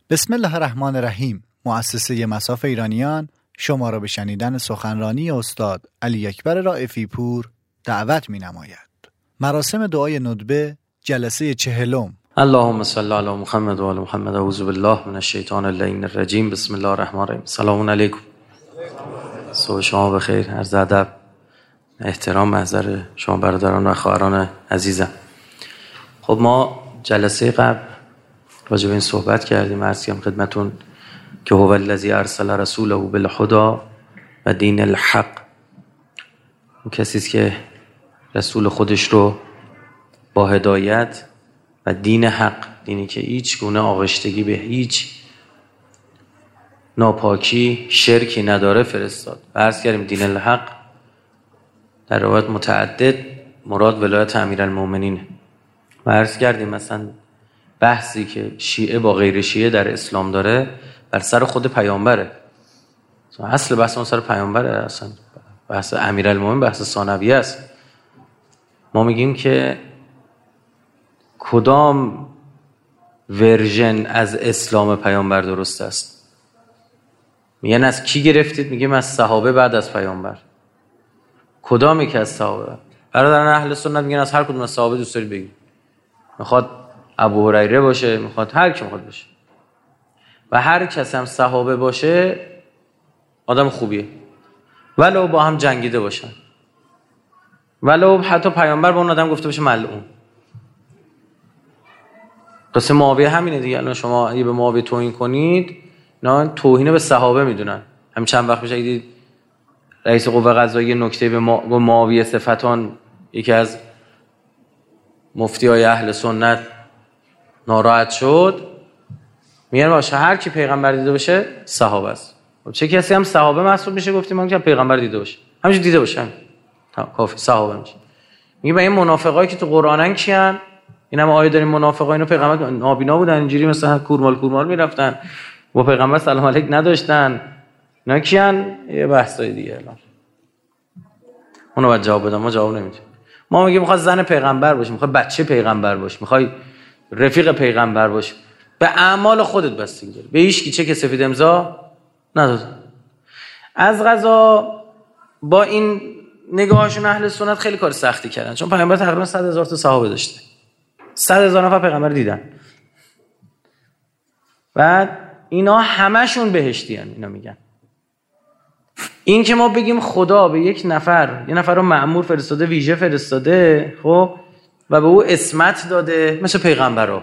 بسم الله الرحمن الرحیم. مؤسسه مصاف ایرانیان شما را به شنیدن سخنرانی استاد علی اکبر رائفی پور دعوت می‌نماید. مراسم دعای ندبه جلسه 40. اللهم صل علی محمد و آل محمد. اعوذ بالله من الشیطان اللعین الرجیم. بسم الله الرحمن الرحیم. سلام علیکم. صبح شما بخیر. عرض ادب، احترام محضر شما برادران و خواهران عزیزم. خب ما جلسه قبل راجع به این صحبت کردیم. عرض کردم خدمتون که هو الذی ارسل رسوله بالهدی و دین الحق. اون کسی است که رسول خودش رو با هدایت و دین حق، دینی که هیچ گونه آغشتگی به هیچ ناپاکی، شرکی نداره، فرستاد. و عرض کردیم دین الحق در روایت متعدد مراد ولایت امیرالمومنینه. و عرض کردیم مثلا بحثی که شیعه با غیر شیعه در اسلام داره بر سر خود پیامبره. اصل بحث اون سر پیامبره. اصلا بحث امیرالمومنین بحث ثانویه است. ما میگیم که کدام ورژن از اسلام پیامبر درست است؟ میگن از کی گرفتید؟ میگیم از صحابه بعد از پیامبر. کدامی که از صحابه؟ برادران اهل سنت میگن از هر کدوم از صحابه دوست دارید بگید. میخواد ابو هریره باشه، میخواد هر کی میخواد باشه، و هر کس هم صحابه باشه آدم خوبیه، ولو با هم جنگیده باشن، ولو حتی پیامبر به اون آدم گفته باشه ملعون. قصه معاویه همینه دیگه. الان شما اگه به معاویه توهین کنید، نه توهین به صحابه میدونن. همین چند وقت پیش دید رئیس قوه قضاییه نکته به معاویه صفتان، یکی از مفتیای اهل سنت ناراحت شد، میگن باشه هر کی پیغمبر دیده باشه صحابه است. چه کسی هم صحابه محسوب میشه؟ گفتیم ما که پیغمبر دیده باشه، همینجوری دیده باشه کافی صحابه میشه. میگه با این منافقایی که تو قرآنن کیان؟ اینا ما آیه داریم منافقا اینو پیغمبر نابینا بودن، اینجوری مثلا کورمال میرفتن با پیغمبر سلام علیک نداشتن. اینا کیان؟ یه بحثای دیگه. الان اونو باید جواب بدم، ما جواب نمیدیم. ما میگیم میخواد زن پیغمبر باشه، میخواد بچه پیغمبر باشه، میخوای رفیق پیغمبر باشه، به اعمال خودت بستگی داره. به هیچ کی چک سفید امضا نداد. از قضا با این نگاهشون اهل سنت خیلی کار سختی کردن، چون پیغمبر تقریبا 100,000 تا صحابه داشته، 100,000 نفر پیغمبر دیدن. بعد اینا همشون بهشتی هن. اینا میگن این که ما بگیم خدا به یه نفر رو مأمور فرستاده، ویژه فرستاده، خب، و به او اسمت داده مثل پیغمبرها،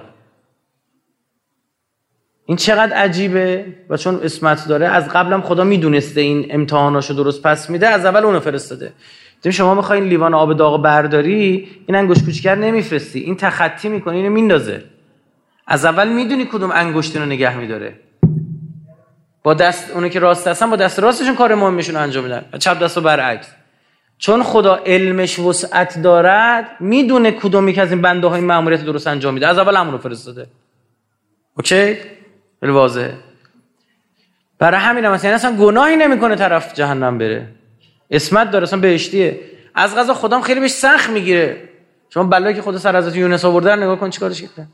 این چقدر عجیبه. و چون اسمت داره، از قبلم خدا میدونسته این امتحاناشو درست پس میده، از اول اونو فرستاده. دیدیم شما میخواین لیوان آب داغ برداری، این انگشت کوچیک‌تر نمیفرستی، این تخطی میکنه، اینو میندازه. از اول میدونی کدوم انگشتینو نگه میداره. با دست اونو که راست هستن با دست راستشون کار مهمشون انجام میدن، و چپ دستو برعکس. چون خدا علمش وسعت دارد، میدونه کدومی که از این بنده های مأموریت درست انجام میده، از اول همونو فرستاده. اوکی؟ خیلی واضحه. برای همین مثلا اصلا گناهی نمیکنه طرف جهنم بره، اسمت داره، اصلا بهشتیه. از قضا خودم خیلی بهش سخت میگیره. شما بلایی که خدا سر حضرت یونس آورده رو نگاه کن چیکارش کرده.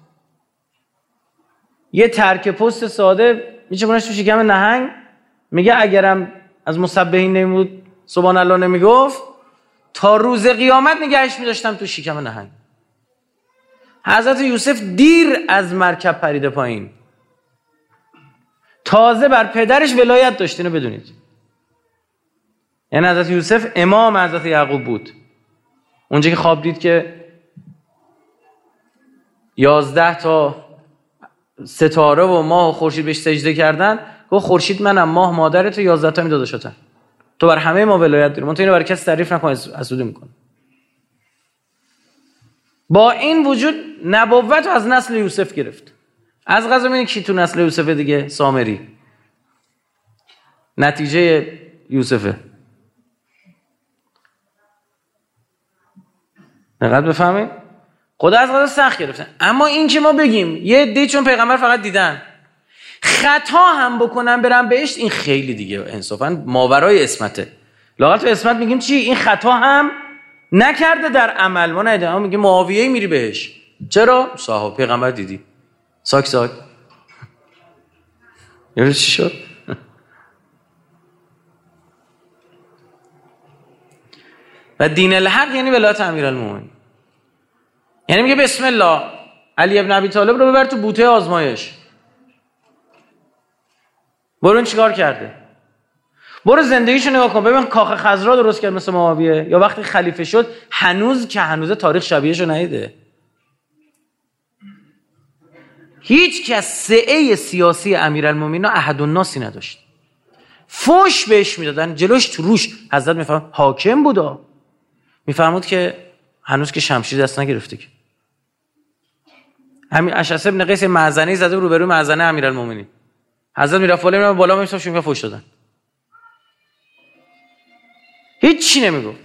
یه ترک پست ساده میچونش تو شکم نهنگ، میگه اگرم از مسبحین نمیبود سبحان الله نمیگفت، تا روز قیامت نگهش میداشتم تو شکم نهنگ. حضرت یوسف دیر از مرکب پریده پایین، تازه بر پدرش ولایت داشت. اینو بدونید. یعنی حضرت یوسف امام حضرت یعقوب بود. اونجا که خواب دید که 11 تا ستاره و ماه و خورشید بهش سجده کردن، گفت خورشید منم، ماه مادرت، 11 تا میداده شدن. تو بر همه ما ولایت داری. من تو اینو برای کسی تعریف نکن، حسودی میکنه. با این وجود نبوت از نسل یوسف گرفت. از قضا ببینید کی تو نسل یوسف دیگه؟ سامری. نتیجه یوسفه. دقت بفهمید. خدا از قضا سخت گرفتن. اما این که ما بگیم یه عده چون پیغمبر فقط دیدن خطا هم بکنن برن بهشت، این خیلی دیگه انصافا ماورای اسمته. لااقل تو اسمت میگیم چی؟ این خطا هم نکرده در عمل. ما ندیدیم. ما میگیم معاویه میری بهش. چرا؟ صحابه پیغمبر دیدی. ساک یعنی چی شد؟ و دین الحق یعنی ولایت امیرالمومنین. یعنی میگه بسم الله علی ابن ابی طالب رو ببر تو بوته آزمایش. برو این چیکار کرده؟ برو زندگیشو نگاه کن، ببین کاخ خضرا درست کرد مثل معاویه، یا وقتی خلیفه شد هنوز تاریخ شبیهشو ندیده. هیچ کس سعه سیاسی امیرالمومنین احدالناسی نداشت. فوش بهش میدادن جلوش تو روش. حضرت میفرمود حاکم بودا، میفرمود که هنوز که شمشیر دست نگرفته که. همین اشعث ابن قیس معزنی زده رو بروی معزنه امیرالمومنین. حضرت میرفت بالا میشد شون فوش دادن. هیچ چی نمیگفت.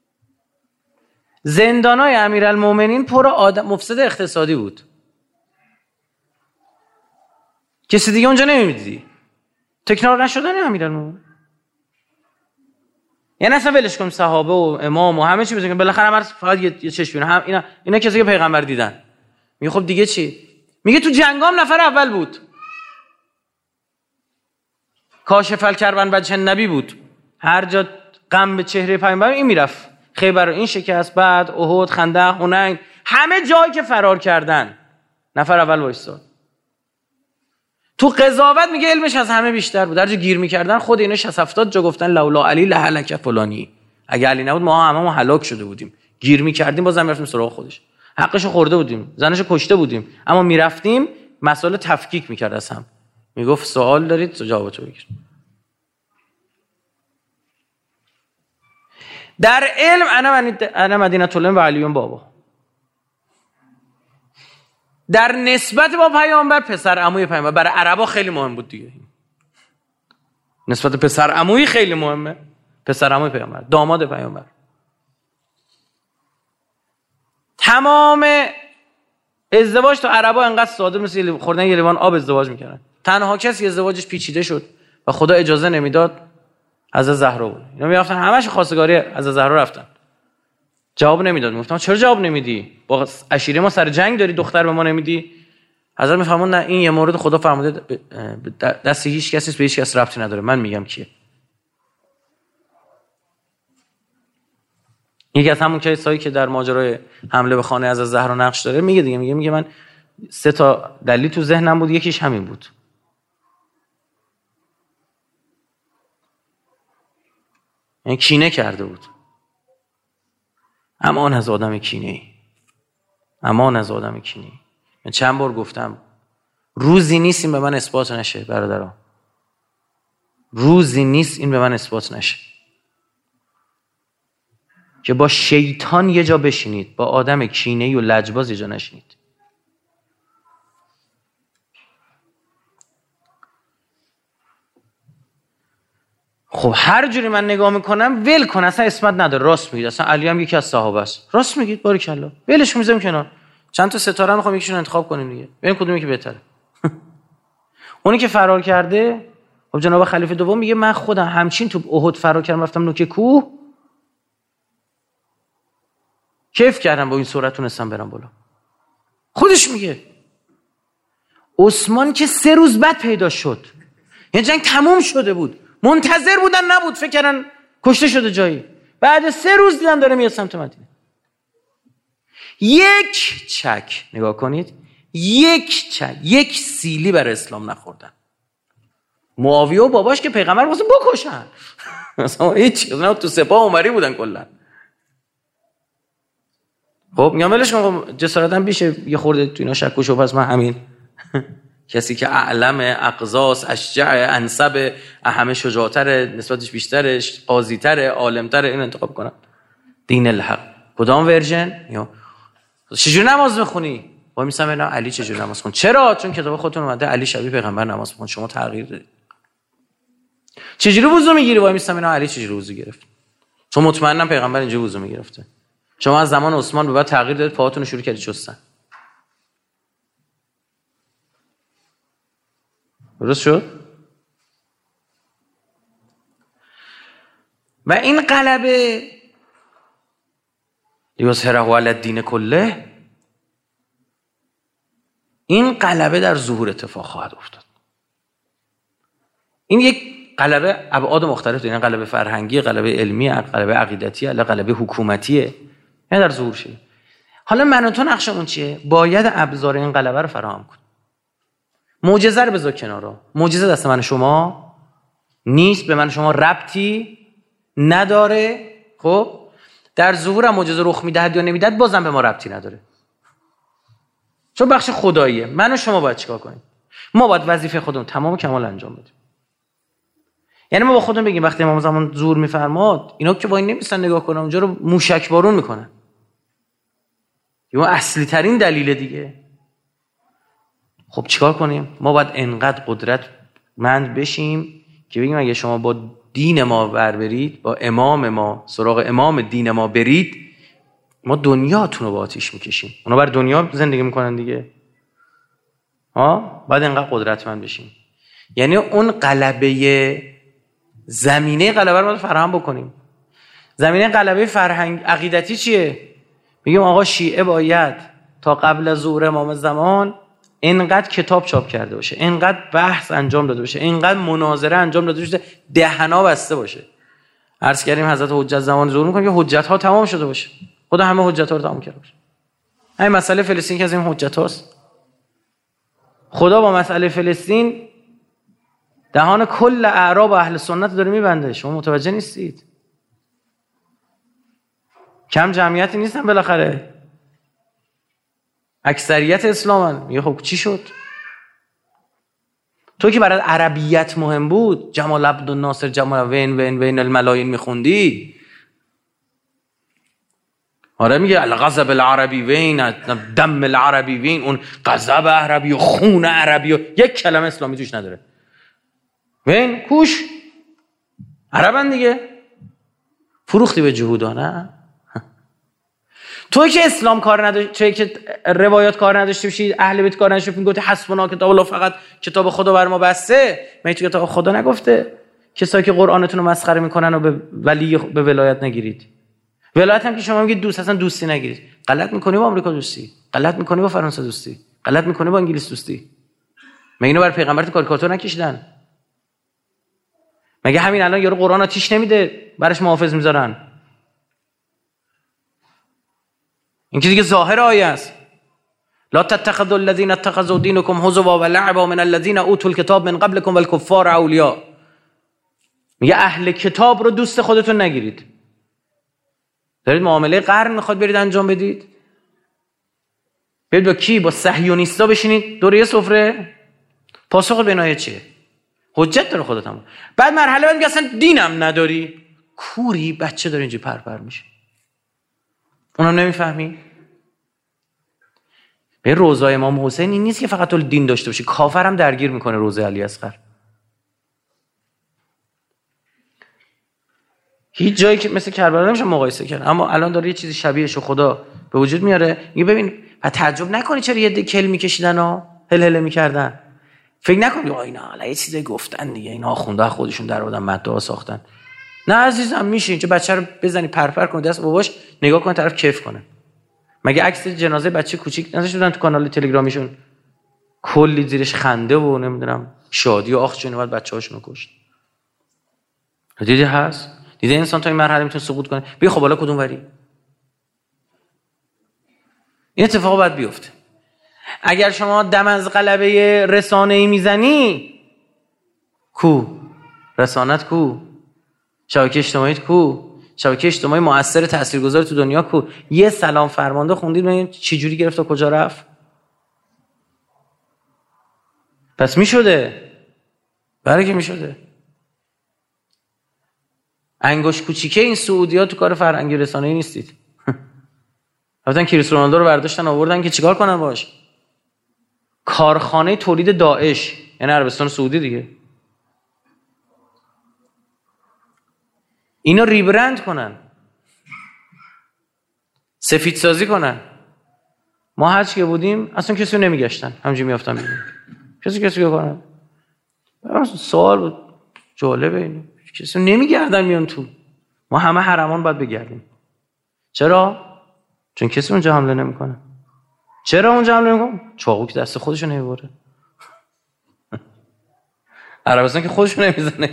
زندانای امیرالمومنین پر آدم مفسد اقتصادی بود. کسی دیگه اونجا نمیدیدی. تکنار نشدن امیرالمومنین. یعنی اصلا ولش کنیم صحابه و امام و همه چی بزنیم، بالاخره فقط یه چشم بینه. اینا کسی که پیغمبر دیدن. میگه خب دیگه چی؟ میگه تو جنگام نفر اول بود. کاشف الکربن وجه نبی بود. هر جا غم به چهره پیامبر این میرفت. خیبر این شکست، بعد احد، خندق، حنین، همه جایی که فرار کردن نفر اول وایساد. تو قضاوت میگه علمش از همه بیشتر بود. هر جا گیر میکردن خود اینا 60-70 جا گفتن لولا علی لهلک فلانی. اگه علی نبود ما هممون هلاک شده بودیم. گیر میکردیم بازم میرفتیم سراغ خودش. حقشو خورده بودیم، زنشو کشته بودیم، اما میرفتیم مسائل تفکیک میکرد از هم. میگفت سوال دارید جوابتو بگیر. در علم انا مدینه العلم و علیون بابا. در نسبت با پیامبر پسر عموی پیامبر. برای عربا خیلی مهم بود دیگه. نسبت پسر عموی خیلی مهمه. پسر عموی پیامبر، داماد پیامبر. تمام ازدواج تو عربا انقدر ساده مثل خوردن یه لیوان آب ازدواج میکردن. تنها کسی ازدواجش پیچیده شد و خدا اجازه نمیداد حضرت زهرا بود. اینا میرفتن همش خواستگاری حضرت زهرا رفتن. جواب نمیداد. میگفتم چرا جواب نمیدی؟ با عشیره ما سر جنگ داری، دختر به ما نمیدی؟ حضرت میفهمون نه، این یه مورد خدا فرموده دست هیچ کسی به هیچ کس ربطی نداره، من میگم کیه. یکی از همون کسایی که در ماجرای حمله به خانه حضرت زهرا نقش داره میگه دیگه، میگه من 3 تا دلیل تو ذهنم بود، یکیش همین بود. یعنی کینه کرده بود. امان از آدم کینه‌ای. امان از آدم کینه‌ای. من چند بار گفتم روزی نیست این به من اثبات نشه برادران. روزی نیست این به من اثبات نشه که با شیطان یه جا بشینید، با آدم کینه‌ای و لجباز یه جا نشینید. خب هر جوری من نگاه میکنم ول کن، اصلا اسمت نداره. راست میگید، اصلا علی هم یکی از صحابه است. راست میگید، باریکلا. ولش میذاریم کنار. چند تا ستاره میخوام یکیشون انتخاب کنیم دیگه، ببین کدومی که بهتره. اونی که فرار کرده، خب جناب خلیفه دوم میگه من خودم همچین تو احد فرار کردم، رفتم نوک کوه، کیف کردم با این سرعت تونستم برم بالا. خودش میگه. عثمان که 3 روز بعد پیدا شد، یعنی جنگ تموم شده بود، منتظر بودن نبود، فکر کردن کشته شده جایی. بعد 3 روز دیدن داره میاد سمت مدینه. یک چک نگاه کنید، یک سیلی بر اسلام نخوردن. معاویه و باباش که پیغمبر واسه بکشن، مثلا هیچ نه تو سپاه عمری بودن کلا. خب میگم ولش کن، جسارتم بیشه یه خورده تو اینا شک و شبهه. پس من همین کسی که اعلم، اقزاس، اشجع، انسب، همه شجاعتره، نسبتش بیشترش، قاضی‌تره، عالم‌تره، این انتخاب کنم. دین الحق کدام ورژن؟ یا چجوری نماز میخونی؟ وای میسم اینا علی چجوری نماز خون؟ چرا؟ چون کتاب خودتون اومده علی شبیه پیغمبر نماز میخونه، شما تغییر دادید. چجوری وضو میگیری؟ وای میسم اینا علی چجوری وضو گرفت؟ چون مطمئنم پیغمبر اینجا وضو میگرفته. شما از زمان عثمان به بعد تغییر دادید، پاهاتون رو شروع کردید شستن. درست شد؟ و این غلبه یظهره علی الدین کله، این غلبه در ظهور اتفاق خواهد افتاد. این یک غلبه ابعاد مختلف داره، غلبه فرهنگی، غلبه علمی، غلبه عقیدتی، غلبه حکومتیه، یعنی در ظهور شه. حالا من و تو نقشمون چیه؟ باید ابزار این غلبه رو فراهم کنیم. معجزه رو بذار کنارا، معجزه دست من شما نیست، به من شما ربطی نداره. خب در ظهور هم معجزه رخ میدهد یا نمیدهد بازم به ما ربطی نداره، چون بخش خداییه. من و شما باید چیکار کنیم؟ ما باید وظیفه خودمون تمام و کمال انجام بدیم. یعنی ما با خودمون بگیم وقتی امام زمان ظهور میفرماد اینا که با این نمیستن نگاه کنن اونجا رو موشک بارون میکنن. یه اصلی ترین دلیل دیگه. خب چیکار کنیم؟ ما باید انقدر قدرتمند بشیم که بگیم اگه شما با دین ما برید، با امام ما سراغ امام دین ما برید، ما دنیاتون رو با آتیش میکشیم. اونا بر دنیا زندگی میکنن دیگه. باید انقدر قدرتمند بشیم. یعنی اون غلبه، زمینه غلبه رو فراهم بکنیم. زمینه غلبه فرهنگ عقیدتی چیه؟ میگیم آقا شیعه باید تا قبل از ظهور امام زمان اینقدر کتاب چاپ کرده باشه، اینقدر بحث انجام داده باشه، اینقدر مناظره انجام داده باشه، دهنا بسته باشه. عرض کردیم حضرت حجت زمان ظهور میکنه که حجت ها تمام شده باشه. خدا همه حجت ها رو تمام کرده باشه. این مسئله فلسطین که از این حجت هاست. خدا با مسئله فلسطین دهان کل اعراب و اهل سنت داره میبنده. شما متوجه نیستید؟ کم جمعیتی نیستن بالاخره، اکثریت اسلامن. میگه خب چی شد؟ تو که برای عربیت مهم بود جمال عبدالناصر جمال وین الملاین میخوندی. آره میگه الغضب العربی وین، دم العربی وین، اون غضب عربی و خون عربی و یک کلمه اسلامی توش نداره. وین کوش عربن دیگه، فروختی به جهودا. نه توی که اسلام کار نداشت، توی که روایات کار نداشته باشی، اهل بیت کار نداشته باشی، گفتی حسبنا کتاب الله، فقط کتاب خدا بر ما بسته. من تو کتاب خدا نگفته کسایی که قرآنتون رو مسخره میکنن و به ولی به ولایت نگیرید؟ ولایت هم که شما میگید دوست، اصلا دوستی نگیرید. غلط میکنی با آمریکا دوستی، غلط میکنی با فرانسه دوستی، غلط میکنی با انگلیس دوستی. مگه اینو بر پیغمبرت کاریکاتور نکشیدن؟ مگه همین الان یارو قرآن آتیش نمیده براش محافظ میذارن؟ این که دیگه ظاهر آیه است. لا تتخذوا الذين اتخذوا دينكم هزوا ولعبا من الذين اوتوا الكتاب من قبلكم والكفار اولياء. میگه اهل کتاب رو دوست خودتون نگیرید. دارید معامله قرن میخواد برید انجام بدید؟ برید با کی؟ با صهیونیستا بشینید دور یه سفره؟ پاسخ به اینها چیه؟ حجت داره خودت هم. بعد مرحله بعد میگه اصلا دینم نداری. کوری بچه داره اینجا پرپر میشه. اونم نمیفهمی؟ به روضه امام حسین این نیست که فقط تو دین داشته باشی، کافر هم درگیر میکنه روضه علی اصغر. هیچ جایی که مثل کربلا نمیشه مقایسه کرد، اما الان داره یه چیزی شبیهشو خدا به وجود میاره. میگه ببین و تعجب نکنی چرا یه کل میکشیدن و هل میکردن. فکر نکنی اینا حالا یه چیزی گفتن دیگه، اینا آخونده خودشون در آوردن مدعا ساختن. نه عزیزم، میشه اینجا بچه رو بزنی پرپر کنه دست باباش نگاه کنه طرف کیف کنه. مگه عکس جنازه بچه کوچیک نذاشته بودن تو کانال تلگرامیشون کلی زیرش خنده و نمیدونم شادی و آخ جون بعد بچه‌هاشونو کشت؟ دیدی هست؟ دیدی انسان تا این مرحله میتونه سقوط کنه؟ بیا خب حالا کدوم وری؟ این اتفاق باید بیفته. اگر شما دم از غلبه رسانه‌ای میزنی، کو رسانت، کو شبکه اجتماعیت، کو شبکه اجتماعی مؤثر تاثیرگذار تو دنیا، کو یه سلام فرمانده خوندید ببینید چه جوری گرفت و کجا رفت؟ پس میشده، برای که میشده. انگشت کوچیکه این سعودی‌ها تو کار فرهنگی رسانه‌ای نیستید. رفتن کریس رونالدو رو برداشتن آوردن که چیکار کنن باش؟ کارخانه تولید داعش، یعنی عربستان سعودی دیگه. اینا ریبرند کنن، سفید سازی کنن. ما هرچی که بودیم اصلا کسی رو نمیگشتن، همینجوری میافتن بیرون. کسی کنن. سوال بود جالبه، اینو کسی رو نمیگردن میان تو. ما همه حرمان باید بگردیم. چرا؟ چون کسی اونجا حمله نمیکنه. چرا اونجا حمله نمیکنه؟ چاقو که دست خودشو نمیبره. عربستان که خودشون نمیزنه،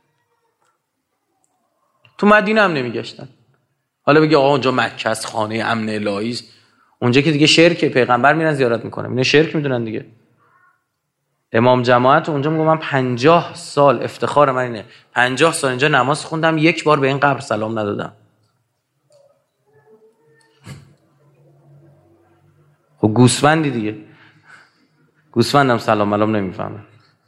تو مدینه هم نمیگشتن. حالا بگی آقا اونجا مکه است، خانه امن الهی است، اونجا که دیگه شرک، پیغمبر میرن زیارت میکنن، اینا شرک میدونن دیگه. امام جماعت اونجا میگه من 50 سال افتخار من اینه 50 سال اینجا نماز خوندم، یک بار به این قبر سلام ندادم. خب گوسفندی دیگه، گوسفندم سلام علام نمیفهمه.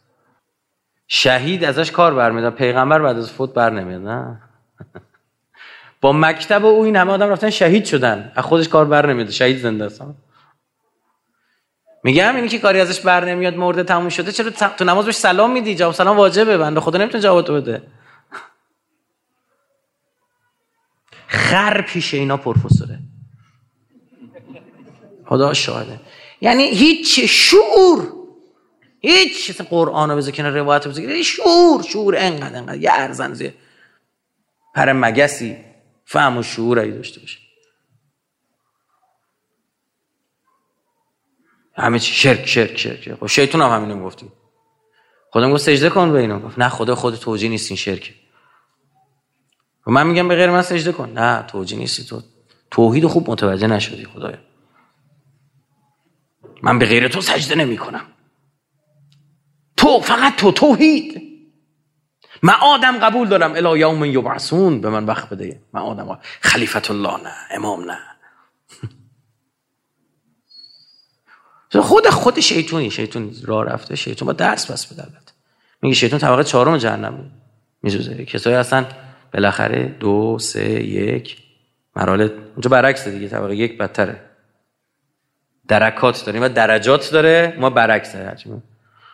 شهید ازش کار برمیاد، پیغمبر بعد از فوت بر نمیاد. نه با مکتب و او این همه آدم رفتن شهید شدن، از خودش کار بر نمیاد، شهید زنده است. میگم اینی که کاری ازش بر نمیاد، مرده تموم شده، چرا تو نماز بهش سلام میدی؟ جواب سلام واجبه، بنده خدا نمیتونه جواب تو بده. خر پیش اینا پروفسوره، خدا شاهده. یعنی هیچ شعور، هیچ چیز قرآنو بذار کنار، روایتو بذار کنار، شعور انقدر یه ارزنزه پر مگسی فهم و شعوری داشته باشه. همه چی شرک. خب شیطان هم همینو میگفت. خدا میگفت سجده کن به اینا، گفت نه خود توجیه نیست این شرک. و من میگم به غیر من سجده کن، نه توجیه نیستی، تو توحید خوب متوجه نشدی خدایا. من به غیر تو سجده نمیکنم، تو فقط تو توحید. من آدم قبول دارم الی یوم یبعثون، به من وقت بده. من آدم خلیفت الله نه، امام نه. خود شیطون راه رفته، شیطون با درس پس بده. البته میگه شیطون طبقه 4 جهنم میزوزه، کسایی هستن بالاخره 2 3 1 مراحل، اونجا برعکس دیگه، طبقه 1 بدتره، درکات داریم و درجات داره، ما برعکس هستیم.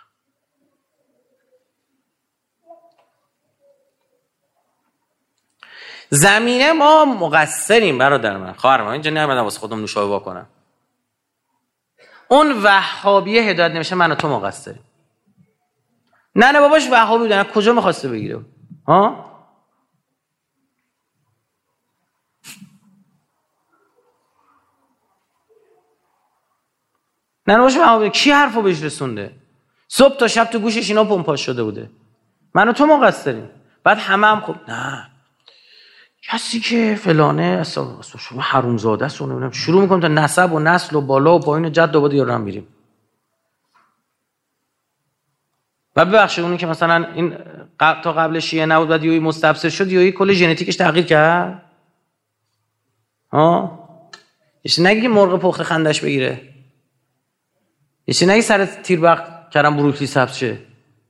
زمینه ما مقصریم برادر من، خواهر من، اینجا نمیدونم واسه خودم نوشابه واکنم. اون وهابیه هدایت نمیشه، من و تو مقصریم. نه باباش وهابی بودن، کجا می‌خواسته بگیره؟ ها؟ نه باباش وهابی، کی حرفو بهش رسونده؟ صبح تا شب تو گوشش اینا پمپاژ شده بوده. من و تو مقصریم. بعد هم خب نه کسی که فلانه اصلا شما حرومزاده است، اونم شروع میکنم تا نسب و نسل و بالا و پایین و جد و باد هم میریم. و ببخشید اونی که مثلا این تا قبل شیعه نبود بعد یهو مستبصر شد، یهو کل ژنتیکش تغییر کرد. یه نگی که مرغ پخته خندش بگیره، یه نگی سر تیربق کردن بروکلی سبز شه.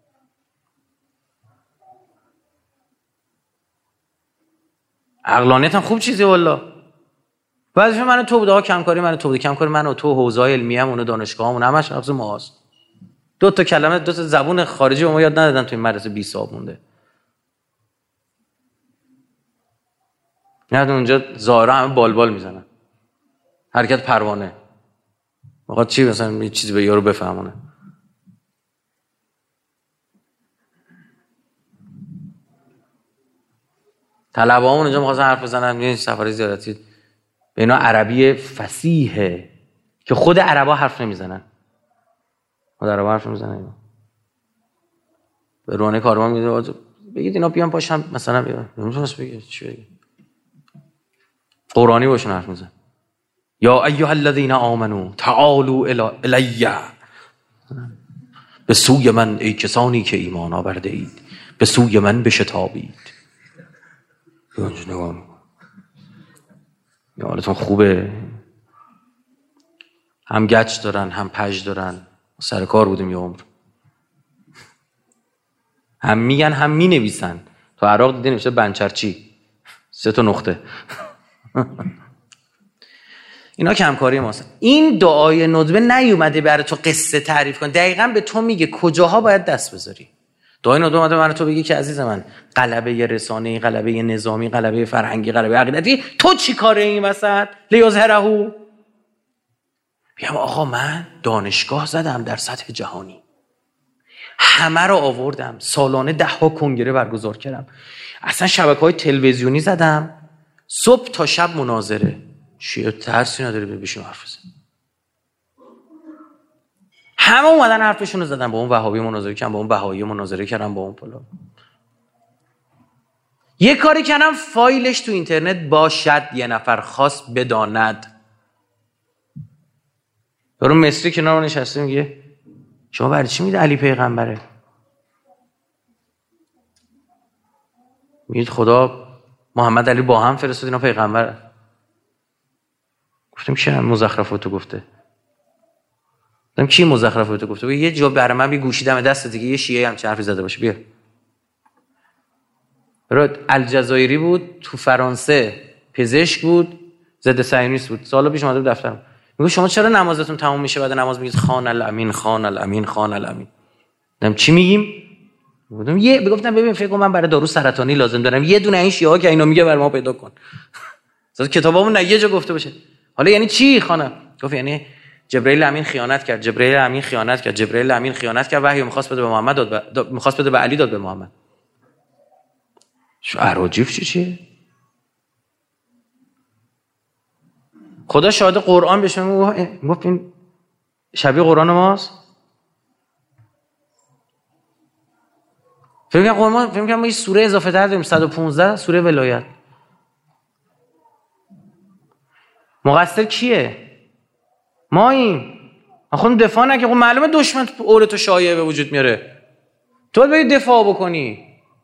عقلانیت هم خوب چیزی والله. بعضیش من و تو بود، کمکاری من و تو بود، کمکاری من و تو، حوزه‌های علمیه همون، دانشگاهمون همش نفس ماست. 2 تا کلمه 2 تا زبون خارجی به ما یاد ندادن تو این مدرسه 20 سال مونده. نه اونجا ظاهرا همه بالبال میزنن، حرکت پروانه. واقعا چی مثلا یه چیزی به یارو بفهمونه. طلبه‌هامون اینجا می‌خواستن حرف بزنن، این سفر زیارتی به اینا عربی فصیحه که خود عربا حرف نمیزنن. خود عربا حرف نمیزنن. اینا به روانه کاروان میگه بگید اینا بیان پاشم مثلا نمی‌تونست بگه چی بگه، قرآنی باشون حرف میزنن. یا ایها الذین آمنو تعالوا الی، به سوی من ای کسانی که ایمان آورده اید، به سوی من بشتابید. اونجا نگاه میکنم یا حالتون خوبه؟ هم گچ دارن هم پژ دارن، سر کار بودیم یه عمر، هم میگن هم مینویسن. تو عراق دیدی نوشته بنچرچی 3 تا نقطه. اینا کمکاری ماست. این دعای ندبه نیومده برای تو قصه تعریف کن، دقیقاً به تو میگه کجاها باید دست بذاری. دعای ندبه اومده برای تو بگی که عزیز من، غلبه رسانه‌ای، غلبه نظامی، غلبه فرهنگی، غلبه عقیدتی، تو چی کاره این وسط؟ لیظهره. میگم آقا من دانشگاه زدم در سطح جهانی، همه رو آوردم، سالانه 10 کنگره برگزار کردم، اصلا شبکه‌های تلویزیونی زدم، صبح تا شب مناظره. چیه ترسی نداری بشین حرف بزن؟ همه اومدن حرفشون رو زدن، با اون وهابی مناظره کردن، با اون بهایی مناظره کردن، با اون پلا. یه کاری کردم فایلش تو اینترنت باشد، یه نفر خاص بداند. یارو مصری کنار نشسته میگه شما برای چی میگید علی پیغمبره؟ میگید خدا محمد علی با هم فرستاد اینا پیغمبره. گفتم کی مزخرفاتو گفته؟ گفتم کی مزخرفاتو گفته؟ یه جا برای من بی گوشیدم دست دیگه یه شیعه هم چه حرفی زده باشه. بیا برات الجزایری بود، تو فرانسه پزشک بود، ضد صهیونیست بود. سال پیش اومده بود دفترم. میگه شما چرا نمازتون تموم میشه بعد نماز میگید خان الامین خان الامین خان الامین؟ گفتم چی میگیم؟ گفتم ببین فکر کنم من برای دارو سرطانی لازم دارم، یه دونه این شیعه که اینو میگه برای ما پیدا کن. اصلا کتابامون نه یه جا گفته باشه. حالا یعنی چی خانم؟ گفت یعنی جبرئیل امین خیانت کرد، جبرئیل امین خیانت کرد، جبرئیل امین خیانت کرد، وحی می‌خواست بده به محمد داد، می‌خواست بده به علی داد به محمد. شو عراجیف چیه؟ خدا شاهد قرآن بهش گفت این شبیه قرآن ماست. فکر کنم ما یه سوره اضافه تر داریم 115 سوره ولایت. مقصر کیه؟ ماییم. خودم دفاع نکنم. خب معلومه دشمن عورت و شایعه به وجود میاره. تو باید دفاع بکنی.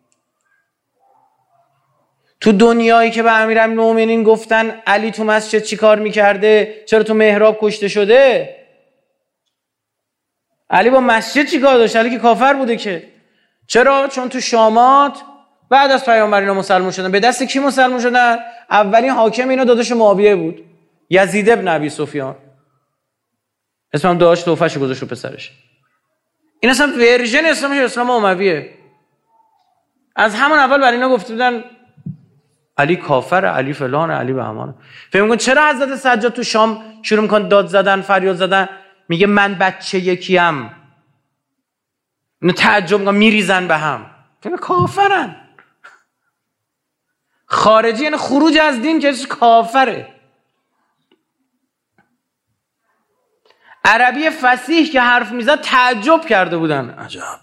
تو دنیایی که به امیرالمومنین گفتن علی تو مسجد چی کار میکرده؟ چرا تو محراب کشته شده؟ علی با مسجد چی کار داشت؟ علی که کافر بوده که. چرا؟ چون تو شامات بعد از پیامبر اینا مسلمان شدن. به دست کی مسلمان شدن؟ اولین حاکم اینا داداش معاویه بود، یزید ابن ابی سفیان. اسمم داشت توفه‌شو گذاشت رو پسرش. این اصلا ورژن اسلامش اسلام امویه. از همون اول برای اینا گفته بودن علی کافر، علی فلان، علی بهمان. فکر می‌کن چرا حضرت سجاد تو شام شروع می‌کنه داد زدن، فریاد زدن، میگه من بچه یکیم. اینو تعجب می‌کنن، میریزن به هم. فکر کافرن. خارجی یعنی خروج از دین که کافره. عربی فصیح که حرف میزد تعجب کرده بودن. عجب.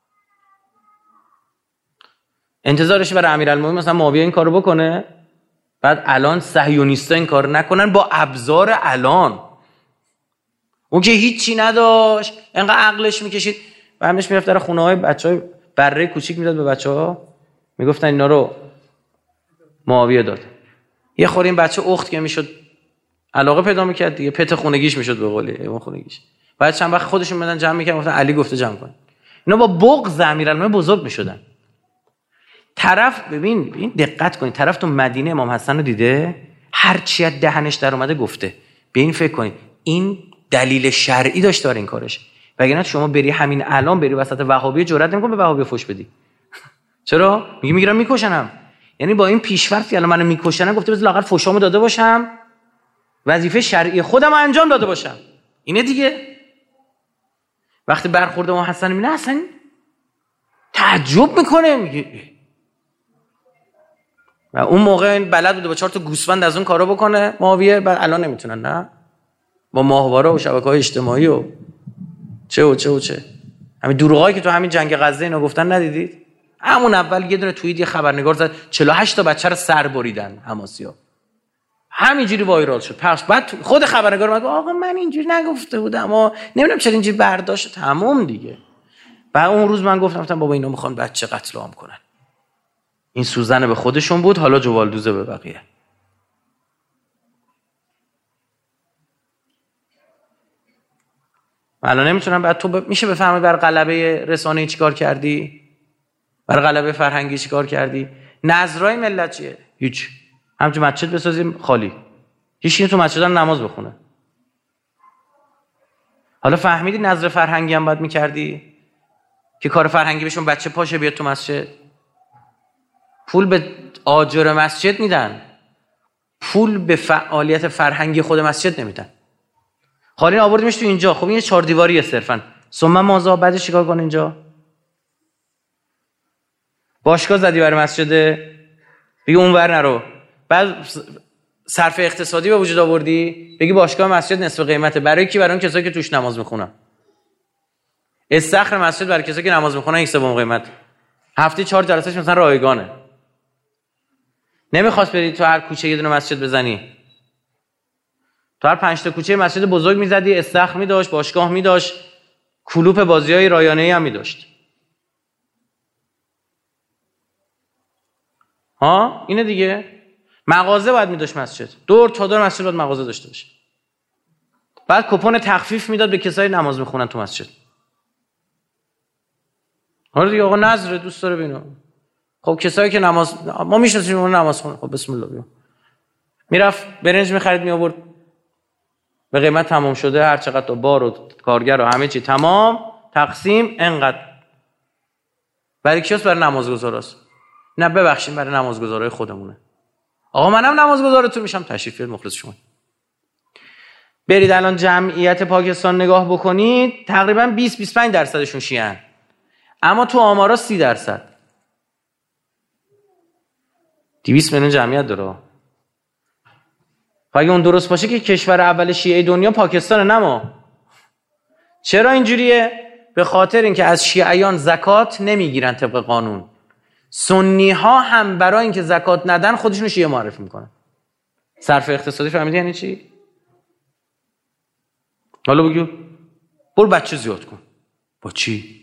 انتظارش برای امیرالمومنین مثلا معاویه این کارو بکنه، بعد الان صهیونیستا این کارو نکنن با ابزار الان. اون که هیچی نداشت، انقدر عقلش میکشید، بعدش میرفت در خونه‌های بچهای بره کوچیک میداد به بچه‌ها، میگفتن اینا رو معاویه داد. یه خورده این بچه اخت که میشد علاقه پیدا میکرد دیگه، پت خونگیش میشد به قولی ایوان خونگیش. بعد چند وقت خودشون بدن جمع میکردن، گفتن علی گفته جمع کن. اینا با بغض امیرالمومنین بزرگ میشدن. طرف ببین این دقت کنید، طرف تو مدینه امام حسن رو دیده، هر چی از دهنش در اومده گفته. به این فکر کنید این دلیل شرعی داشت برای این کارش. وگرنه شما بری همین الان بری وسط وهابی جرئت نمی‌کنی به وهابی فوش بدی. چرا؟ میگیرم میکشنم. یعنی با این پیش‌فرض الان منو میکشنن، گفته بذار لااقل فوشامو داده باشم، وظیفه شرعی خودم انجام داده باشم. اینه دیگه. وقتی برخورد امام حسن میبینه اصلا تعجب میکنه، میگه و اون موقع این بلد بوده با 4 تا گوسفند از اون کارا بکنه معاویه، بعد الان نمیتونن. نه با ماهواره و شبکه‌های اجتماعی و چه همین دروغایی که تو همین جنگ غزه اینا گفتن ندیدید؟ همون اول یه دونه توییت یه خبرنگار زد 48 تا بچه رو سر بریدن حماسی‌ها، همینجوری وایرال شد پخش. بعد خود خبرنگار میگه آقا من اینجوری نگفته بودم اما نمیدونم چرا اینجوری برداشت. تمام دیگه. بعد اون روز من گفتم بابا اینا میخوان بچه قتل عام کنن، این سوزن به خودشون بود، حالا جوالدوزه به بقیه. الان نمیتونم. بعد تو میشه بفهمی بر غلبه رسانه‌ای چیکار کردی؟ بر غلبه فرهنگی چیکار کردی؟ نظرای ملت چیه؟ هیچ. همچون مسجد بسازیم خالی، هیچ کی تو مسجد نماز بخونه. حالا فهمیدی نظر فرهنگی هم باید میکردی که کار فرهنگی بهشون بچه پاشه بیاد تو مسجد؟ پول به آجر مسجد میدن، پول به فعالیت فرهنگی خود مسجد نمیدن. خالی آوردیمش تو اینجا. خب این یه 4 دیواریه صرفا. ثم ماذا؟ بعدش چیکار کن اینجا؟ باشگاه زدی برای مسجد، بگی اونور نرو. بعد صرف اقتصادی به وجود آوردی، بگی باشگاه مسجد نصف قیمته. برای کی؟ برای اون کسایی که توش نماز میخونن. استخر مسجد برای کسایی که نماز میخونن 1/3 قیمت. هفته 4 جلسهش مثلا رایگانه. نمیخواست بری تو هر کوچه یه دونه مسجد بزنی. تو هر 5 تا کوچه مسجد بزرگ میزدی، استخر میداشت، باشگاه میداشت، کلوپ بازیای رایانه‌ای هم میداشت. ها اینه دیگه. مغازه باید میداشت مسجد. دور تا دور مسجد باید مغازه داشته باشه. بعد کوپن تخفیف میداد به کسایی نماز میخونن تو مسجد. حالا دیگه آقا نظر دوست داره ببینم. خب کسایی که ما میشناسیم اون نماز خونه، خب بسم الله بیا. میرفت برنج میخرید می آورد به قیمت تمام شده، هر چقدر تا بار و کارگر و همه چی تمام، تقسیم انقدر. برای کیاست؟ برای نمازگزاراست. نه ببخشید برای نمازگزارای خودمونه. آقا منم نمازگزارتون میشم، تشریف بیارید، مخلص شما. برید الان جمعیت پاکستان نگاه بکنید، تقریبا 20-25% شیعه‌ان، اما تو آمارا 30%. 200 میلیون جمعیت داره. اگه اون درست باشه که کشور اول شیعه دنیا پاکستانه، نه ما. چرا اینجوریه؟ به خاطر اینکه از شیعیان زکات نمیگیرن طبق قانون. سنی ها هم برای اینکه زکات ندن خودشونو شیعه معرفی میکنن. صرف اقتصادی فهمیدی یعنی چی؟ حالا بگو برو بچه زیاد کن. با چی؟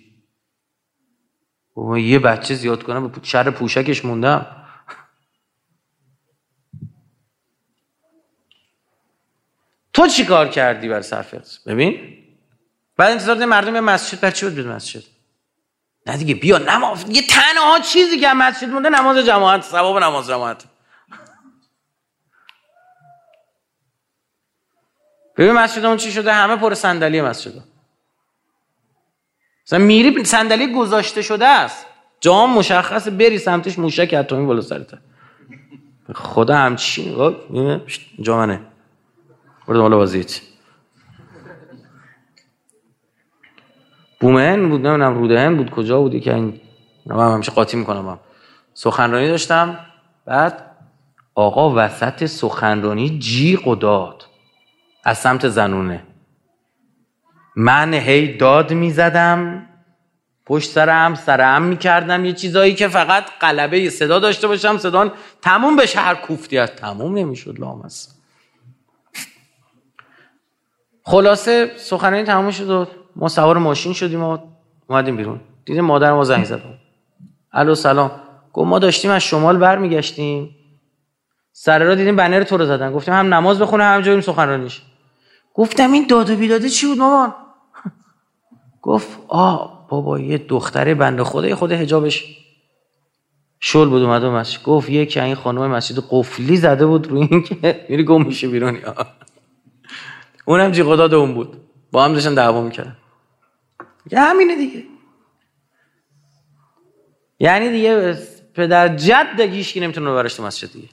یه بچه زیاد کنم به شر پوشکش موندم. تو چی کار کردی برای صرف اقتصاد؟ ببین بعد انتظار داریم مردم به مسجد، بچه بود بیاد مسجد. نه دیگه بیا نماز. یه تنها چیزی که مسجد مونده نماز جماعت، ثواب نماز جماعت. ببین مسجدمون چی شده؟ همه پر صندلی مسجدها. مثلا میری صندلی گذاشته شده است، جام مشخصه، بری سمتش موشک اتمی بالا سرته. خدا همچین جا منه. برو بالا بازیت. بومن بود، نمیدونم رودهن بود، کجا بودی که این من همیشه قاطی میکنم. سخنرانی داشتم، بعد آقا وسط سخنرانی جیغ و داد از سمت زنونه. من هی داد میزدم، پشت سرم میکردم، یه چیزایی که فقط غلبه صدا داشته باشم، صدا تموم بشه، هر کوفتی از تموم نمیشد لامصب. خلاصه سخنرانی تموم شد و ما سوار ماشین شدیم و اومدیم بیرون. دیدیم مادر ما زنگ زد. الو سلام. گفت ما داشتیم از شمال برمیگشتیم، سر راه دیدیم بنر تو رو زدن، گفتیم هم نماز بخونه هم جاییم سخنرانیش. گفتم این داد و بیداده چی بود مامان؟ گفت بابا یه دختره بنده خدا، خود حجابش شل بود، اومد مسجد. گفت یک این خانم مسجد قفلی زده بود روی این که میری گم میشه بیرون. اونم جیغ داد اون بود، با هم داشتن دعوا میکردن. یه همینه دیگه. یعنی دیگه پدر جد هیچکی نمیتونه ببرش تو مسجد دیگه.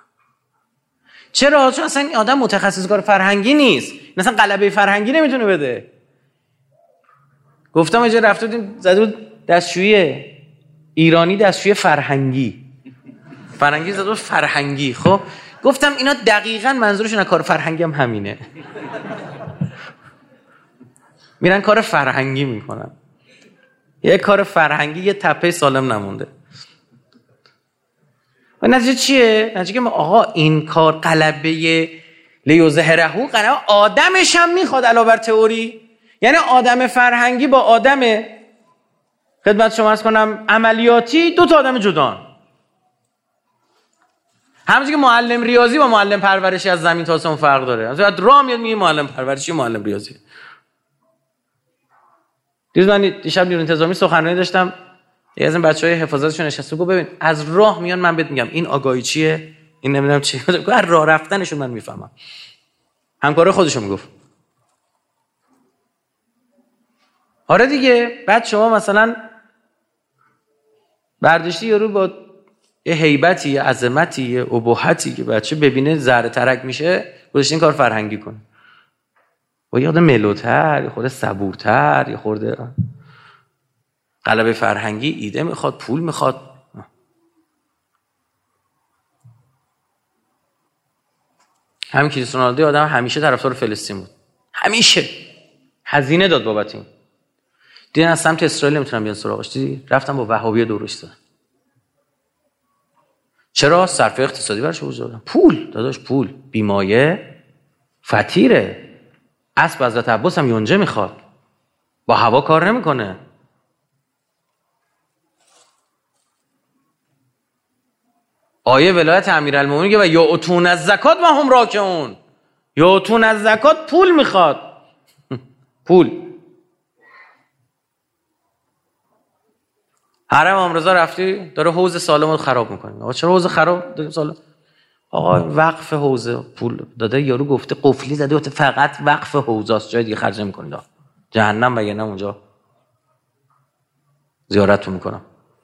چرا؟ چون اصلا این آدم متخصص کار فرهنگی نیست، مثلا غلبه فرهنگی نمیتونه بده. گفتم اجا رفته بودیم زده بود دستشویی ایرانی، دستشویی فرهنگی زده بود فرهنگی. خب گفتم اینا دقیقاً منظورشون از کار فرهنگی هم همینه. میرن کار فرهنگی میکنن. یه کار فرهنگی یه تپه سالم نمونده. و نتیجه چیه؟ نتیجه که آقا این کار غلبه لیوزهرهو غلبه آدمش هم میخواد علاوه بر تئوری. یعنی آدم فرهنگی با آدم خدمت شما عرض کنم عملیاتی دو تا آدم جدان. همونجوری که معلم ریاضی با معلم پرورشی از زمین تا آسمون فرق داره. مثلا راه میاد میگه معلم پرورشی معلم ریاضی. دیشب نیروی انتظامی سخنرانی داشتم، یکی از این بچهای حفاظتشون نشسته گفت ببین از راه میان من بهت میگم این آگاهی چیه، این نمیدونم چیه. گفت از راه رفتنشون من میفهمم. همکار خودشو میگفت. آره دیگه. بعد شما مثلا برداشتی یارو با یه هیبتی، یه عظمتی، یه ابهتی که بچه ببینه ذره ترک میشه، گذاشتین کار فرهنگی کنه. با یه آدم ملوتر، یه خورده صبورتر، یه خورده غلبه فرهنگی، ایده میخواد، پول میخواد. همین کریستیانو رونالدو آدم همیشه طرفدار فلسطین بود. همیشه هزینه داد بابت این. دیدن از سمت اسرائیل نمیتونن بیان سراغش، دیدی رفتن با وهابیه دورش زدن. چرا؟ صرفه اقتصادی برش وجود دادن. پول داداش، پول بیمایه فطیره. اسب حضرت عباس هم یونجه میخواد، با هوا کار نمیکنه. آیه ولایت امیرالمومنین که و یؤتون الزکات و هم راکعون، یؤتون الزکات پول میخواد. پول. حرم امام رضا رفتی داره حوض سالمو خراب میکنه. آقا چرا حوض خراب داریم سالم؟ آقا وقف حوض پول داده، یارو گفته قفلی زده فقط وقف حوضاست، جای دیگه خرج نمی‌کنید. جهنم و نه اونجا زیارتتون میکنم.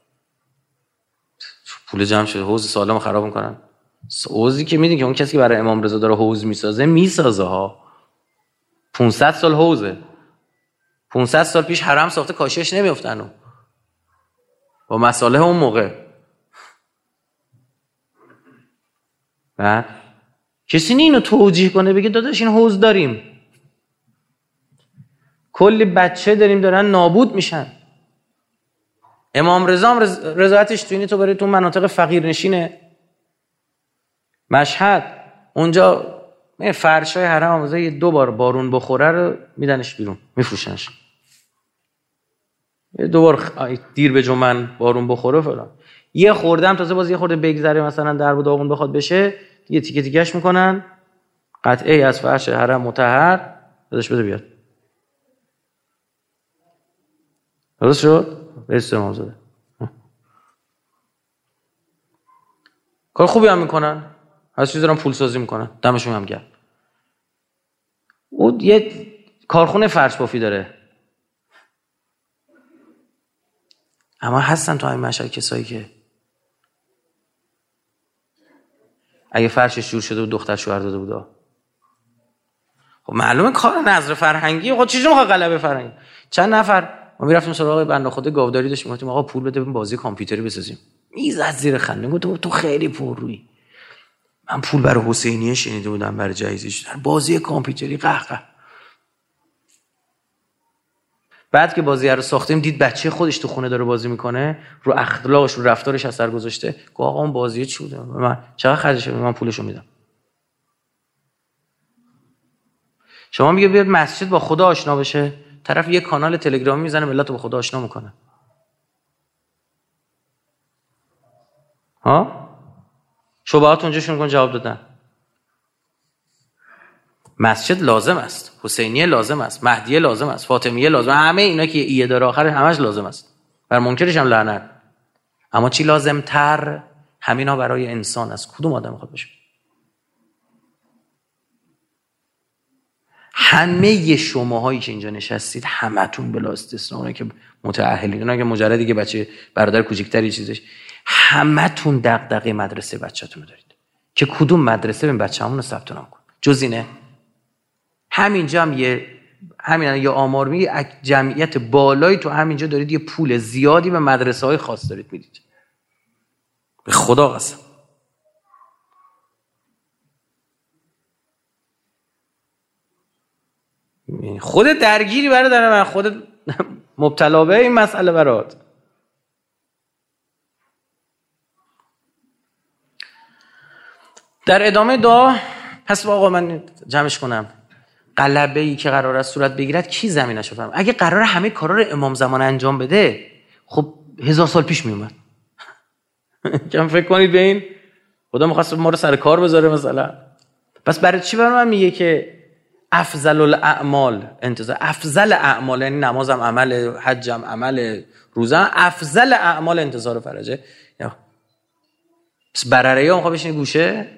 پول جمع شده حوض سالمو خراب میکنن. حوضی که میدونی که اون کسی که برای امام رضا داره حوض میسازه ها 500 سال حوضه. 500 سال پیش حرم ساخته، کاشیش نمیافتن با مساله اون موقع. بعد کسی اینو توجیه کنه بگه داداش این حوض داریم، کلی بچه داریم دارن نابود میشن. امام رضا هم رضایتش تو اینه تو بری تو مناطق فقیرنشینه مشهد، اونجا فرشای حرم امام رضا 2 بار بارون بخوره رو میدنش بیرون میفروشنش. 2 بار دیر به جمعن بارون بخوره فلان، یه خوردم تازه باز یه خورده بگذره مثلا در و داغون بخواد بشه یه تیکه تیکش میکنن، قطعه از فرش حرم مطهر داداش بده بیاد. درست شد؟ رئیس امام زاده کار خوبی هم میکنن، از چیز دارن پول سازی میکنن، دمشون هم گرم. او یه کارخونه فرش بافی داره، اما هستن تو همین مشهد کسایی که اگه فرشش جور شده بود دختر شوهر داده بود. خب معلومه کار نظر فرهنگی. خب چیزی میخواد غلبه فرهنگی. چند نفر ما میرفتیم سراغ بنده خدا گاوداری داشتیم، گفتیم آقا پول بده بازی کامپیوتری بسازیم. میزد زیر خنده، گفت تو خیلی پررویی. من پول برای حسینیه شنیده بودم، برای جایزش بازی کامپیوتری قهقه. بعد که بازی رو ساختیم دید بچه خودش تو خونه داره بازی میکنه، رو اخلاقش رو رفتارش اثر گذاشته. گفت آقا اون بازی چی بوده؟ من چقدر خرجش من پولشو میدم. شما میگه بیاد مسجد با خدا آشنا بشه، طرف یه کانال تلگرامی میزنه ملت رو با خدا آشنا میکنه. ها شبهات اونجاشون کن جواب دادن. مسجد لازم است، حسینیه لازم است، مهدیه لازم است، فاطمیه لازم، همه اینا که ایه داره آخر همش لازم است. بر منکرش هم لعنت. اما چی لازم تر؟ همینا برای انسان است. کدوم آدم میخواد بشه؟ همه شماهایی که اینجا نشستید همتون بلا استثنا، اونایی که متأهلین، اونایی که مجردی که بچه برادر کوچیک‌تری چیزش، همتون دغدغه مدرسه بچه‌تون رو دارید که کدوم مدرسه به بچه‌مون رو ثبت نام کنه. جز اینه همینجا هم یه آمار میگه جمعیت بالایی تو همینجا دارید، یه پول زیادی به مدرسه‌های خاص دارید میدید. به خدا قسم. خودت درگیری برادر من، خودت مبتلا به این مسئله برات. در ادامه دعا پس آقا من جمعش کنم، غلبه‌ای که قرار است صورت بگیرد کی زمینش رو فهم؟ اگه قرار همه کارا رو امام زمان انجام بده خب 1000 سال پیش می اومد. کم فکر کنید به این، خدا می‌خواست ما رو سر کار بذاره مثلا. پس برای چی برای من میگه که افضل الاعمال انتظار؟ افضل اعمال یعنی نمازم عمل، حجم عمل، روزه افضل اعمال انتظار فرجه. یا پس برره ها میخواد بشینی گوشه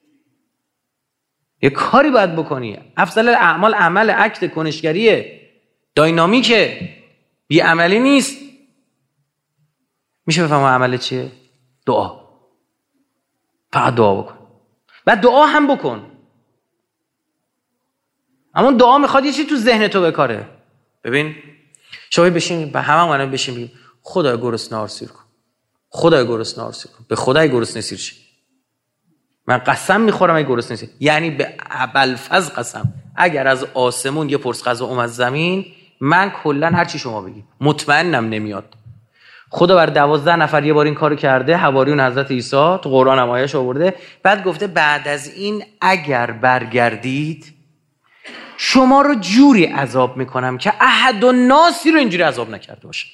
یه کاری باید بکنی. افضل اعمال عمل، اکت کنشگریه، داینامیکه، بی عملی نیست. میشه بفهم عمل چیه؟ دعا. فقط دعا بکن. بعد دعا هم بکن، اما دعا میخواد یه چیزی تو ذهن تو بکاره. ببین شما بشین به همون بشین بگیم خدای گرسنه آرسیر کن، خدای گرسنه آرسیر کن، به خدای گرسنه سیر شی. من قسم میخورم اگه گرسنه سیر، یعنی به ابوالفضل قسم، اگر از آسمون یه پرس غذا اومد زمین من کلا هر چی شما بگی مطمئنم نمیاد. خدا بر 12 نفر یه بار این کارو کرده، حواریون حضرت عیسی تو قرآن هم آیه‌اش آورده. بعد گفته بعد از این اگر برگردید شما رو جوری عذاب میکنم که احد و ناسی رو اینجوری عذاب نکرده باشه.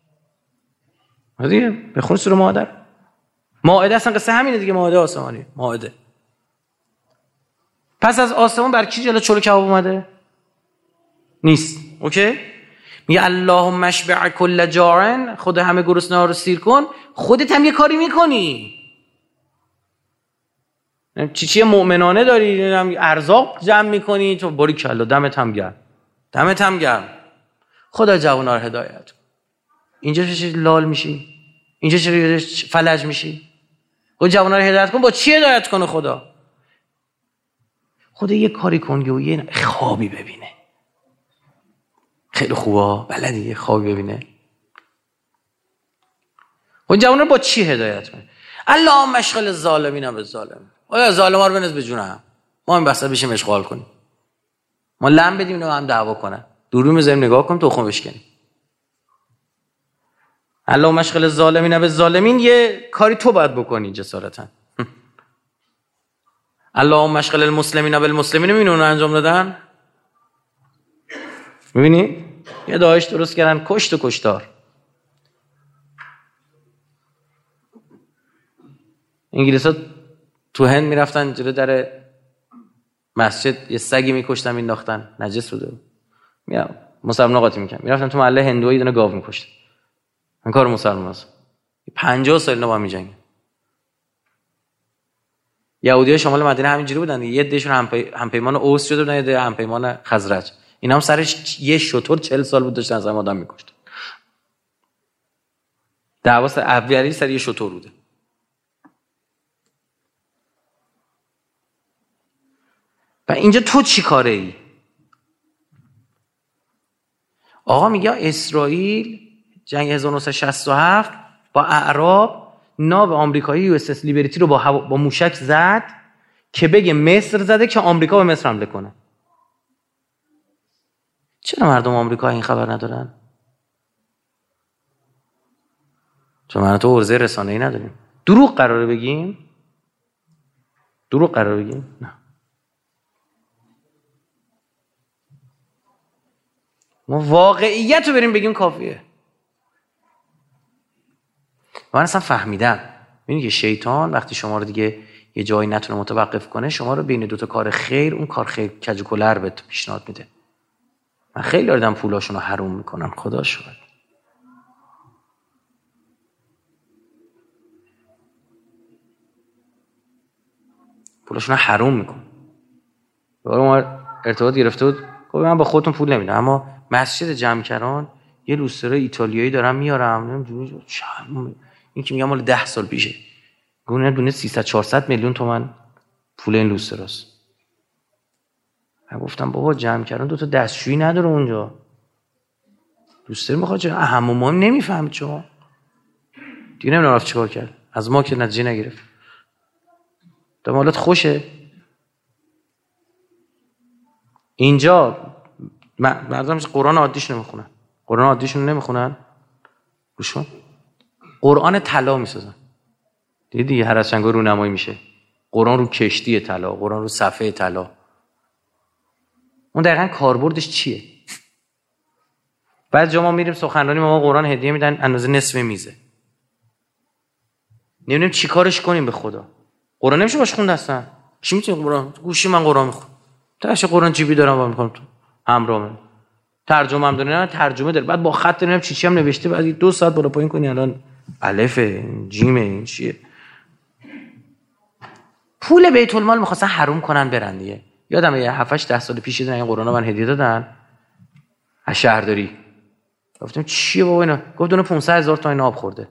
دیگه بخون سوره مائده اصلا قصه همینه دیگه. مائده آسمانی، مائده. پس از آسمان بر کی جلو چلو کباب اومده؟ نیست. اوکی؟ میگه اللهم اشبع کل جاعن، خدا همه گرسنه‌ها رو سیر کن. خودت هم یه کاری میکنی، چی مؤمنانه داری، ارزاق جمع میکنی تو. باریکلا، دمت هم گرم، دمت هم گرم. خدا جوونا رو هدایت. اینجا چه لال میشی؟ اینجا چه فلج میشی؟ خدا جوونا رو هدایت کن. با چی هدایت کنه خدا؟ خدا یه کاری کن و یه خوابی ببینه. خیلی خوبه، بلدی یه خوابی ببینه. خدا جوونا رو با چی هدایت کنه؟ اللهم اشغل الظالمین بالظالمین. آیا ظالما رو بنز به جون هم، ما این بسط بشیم اشغال کنیم، ما لم بدیم اینا هم دعوا کنن، دوربین بزنیم نگاه کنیم تخم بشکنیم. اللهم اشغل الظالمین بالظالمین یه کاری تو باید بکنی جسارتا. اللهم اشغل المسلمین بالمسلمین. میبینی اونو انجام دادن؟ میبینی؟ یه داعش درست کردن، کشت و کشتار. انگلیس‌ها تو هند میرفتن جلو در مسجد یه سگی میکشتن مینداختن، نجس بوده. میام مسلمان‌ها قاطی میکنن، میرفتن تو محله هندوها یه دونه گاو میکشتن. این کار مسلماناست. 50 سال اینا با هم میجنگن. یهودیای شمال مدینه همینجوری بودن دیگه. یه عدهشون همپیمان اوس شده بودن، یه عده همپیمان خزرج. اینا هم سرش یه شتر 40 سال بود داشتن از هم آدم میکشتن. دعوا اولی سر یه شتر بوده. و اینجا تو چی کاره ای؟ آقا میگه اسرائیل جنگ 1967 با اعراب ناو آمریکایی یو اس اس لیبرتی رو با موشک زد که بگه مصر زده که آمریکا به مصر حمله کنه. چرا مردم آمریکا این خبر ندارن؟ چون من تو عرضه رسانه‌ای نداریم. دروغ قراره بگیم؟ نه. ما واقعیت رو بریم بگیم کافیه. من اصلا فهمیدم می‌بینی که شیطان وقتی شما رو دیگه یه جایی نتونه متوقف کنه، شما رو بین دوتا کار خیر، اون کار خیر کج و کلر بهت پیشنهاد میده. من خیلی آدم پولاشون رو حروم میکنم، خدا شکر. پولاشون رو حروم میکنم. دوباره ما ارتباط گرفته بود، گفت من با خودتون پول نمیدم، اما مسجد جمکران یه لوستر ایتالیایی دارم میارم، این که میگم مال 10 سال پیشه، گونه دونه 300-400 میلیون تومان پول این لوستراست. من گفتم بابا جمکران 2 تا دستشویی نداره اونجا، لوستر میخواد چه اهم و مهم نمیفهمید شما دیگه. نمیدونم رفت چیکار کرد، از ما که نتیجه نگرفت. دمالت خوشه اینجا مردم قرآن عادیشون نمیخونن، قرآن عادیشون نمیخونن، گوشون قرآن طلا میسازن. دیدی هر از چنگا رونمایی میشه، قرآن رو کشتی طلا، قرآن رو صفحه طلا. اون دقیقاً کاربردش چیه؟ بعد جا ما میریم سخنرانی، ما قرآن هدیه میدن اندازه نصف میزه، نمیدونیم چی کارش کنیم. به خدا قرآن نمیشه باش خوند اصلا. چی میتونی قرآن گوشی من قرآن میخونم، تاش قرآن جیبی دارم با میخونم تو همراهم، ترجمه هم داره، نه ترجمه داره، بعد با خط نمیدونم چی هم نوشته، بعد 2 ساعت بالا پایین کنی الان الف جیم این چیه. پول بیت المال می‌خواستن حروم کنن برن دیگه. یادم یه 7-8 سال پیش این قرآن من هدیه دادن از شهرداری. گفتم چیه بابا اینا؟ گفت دونه 500,000 تا این آب خورده.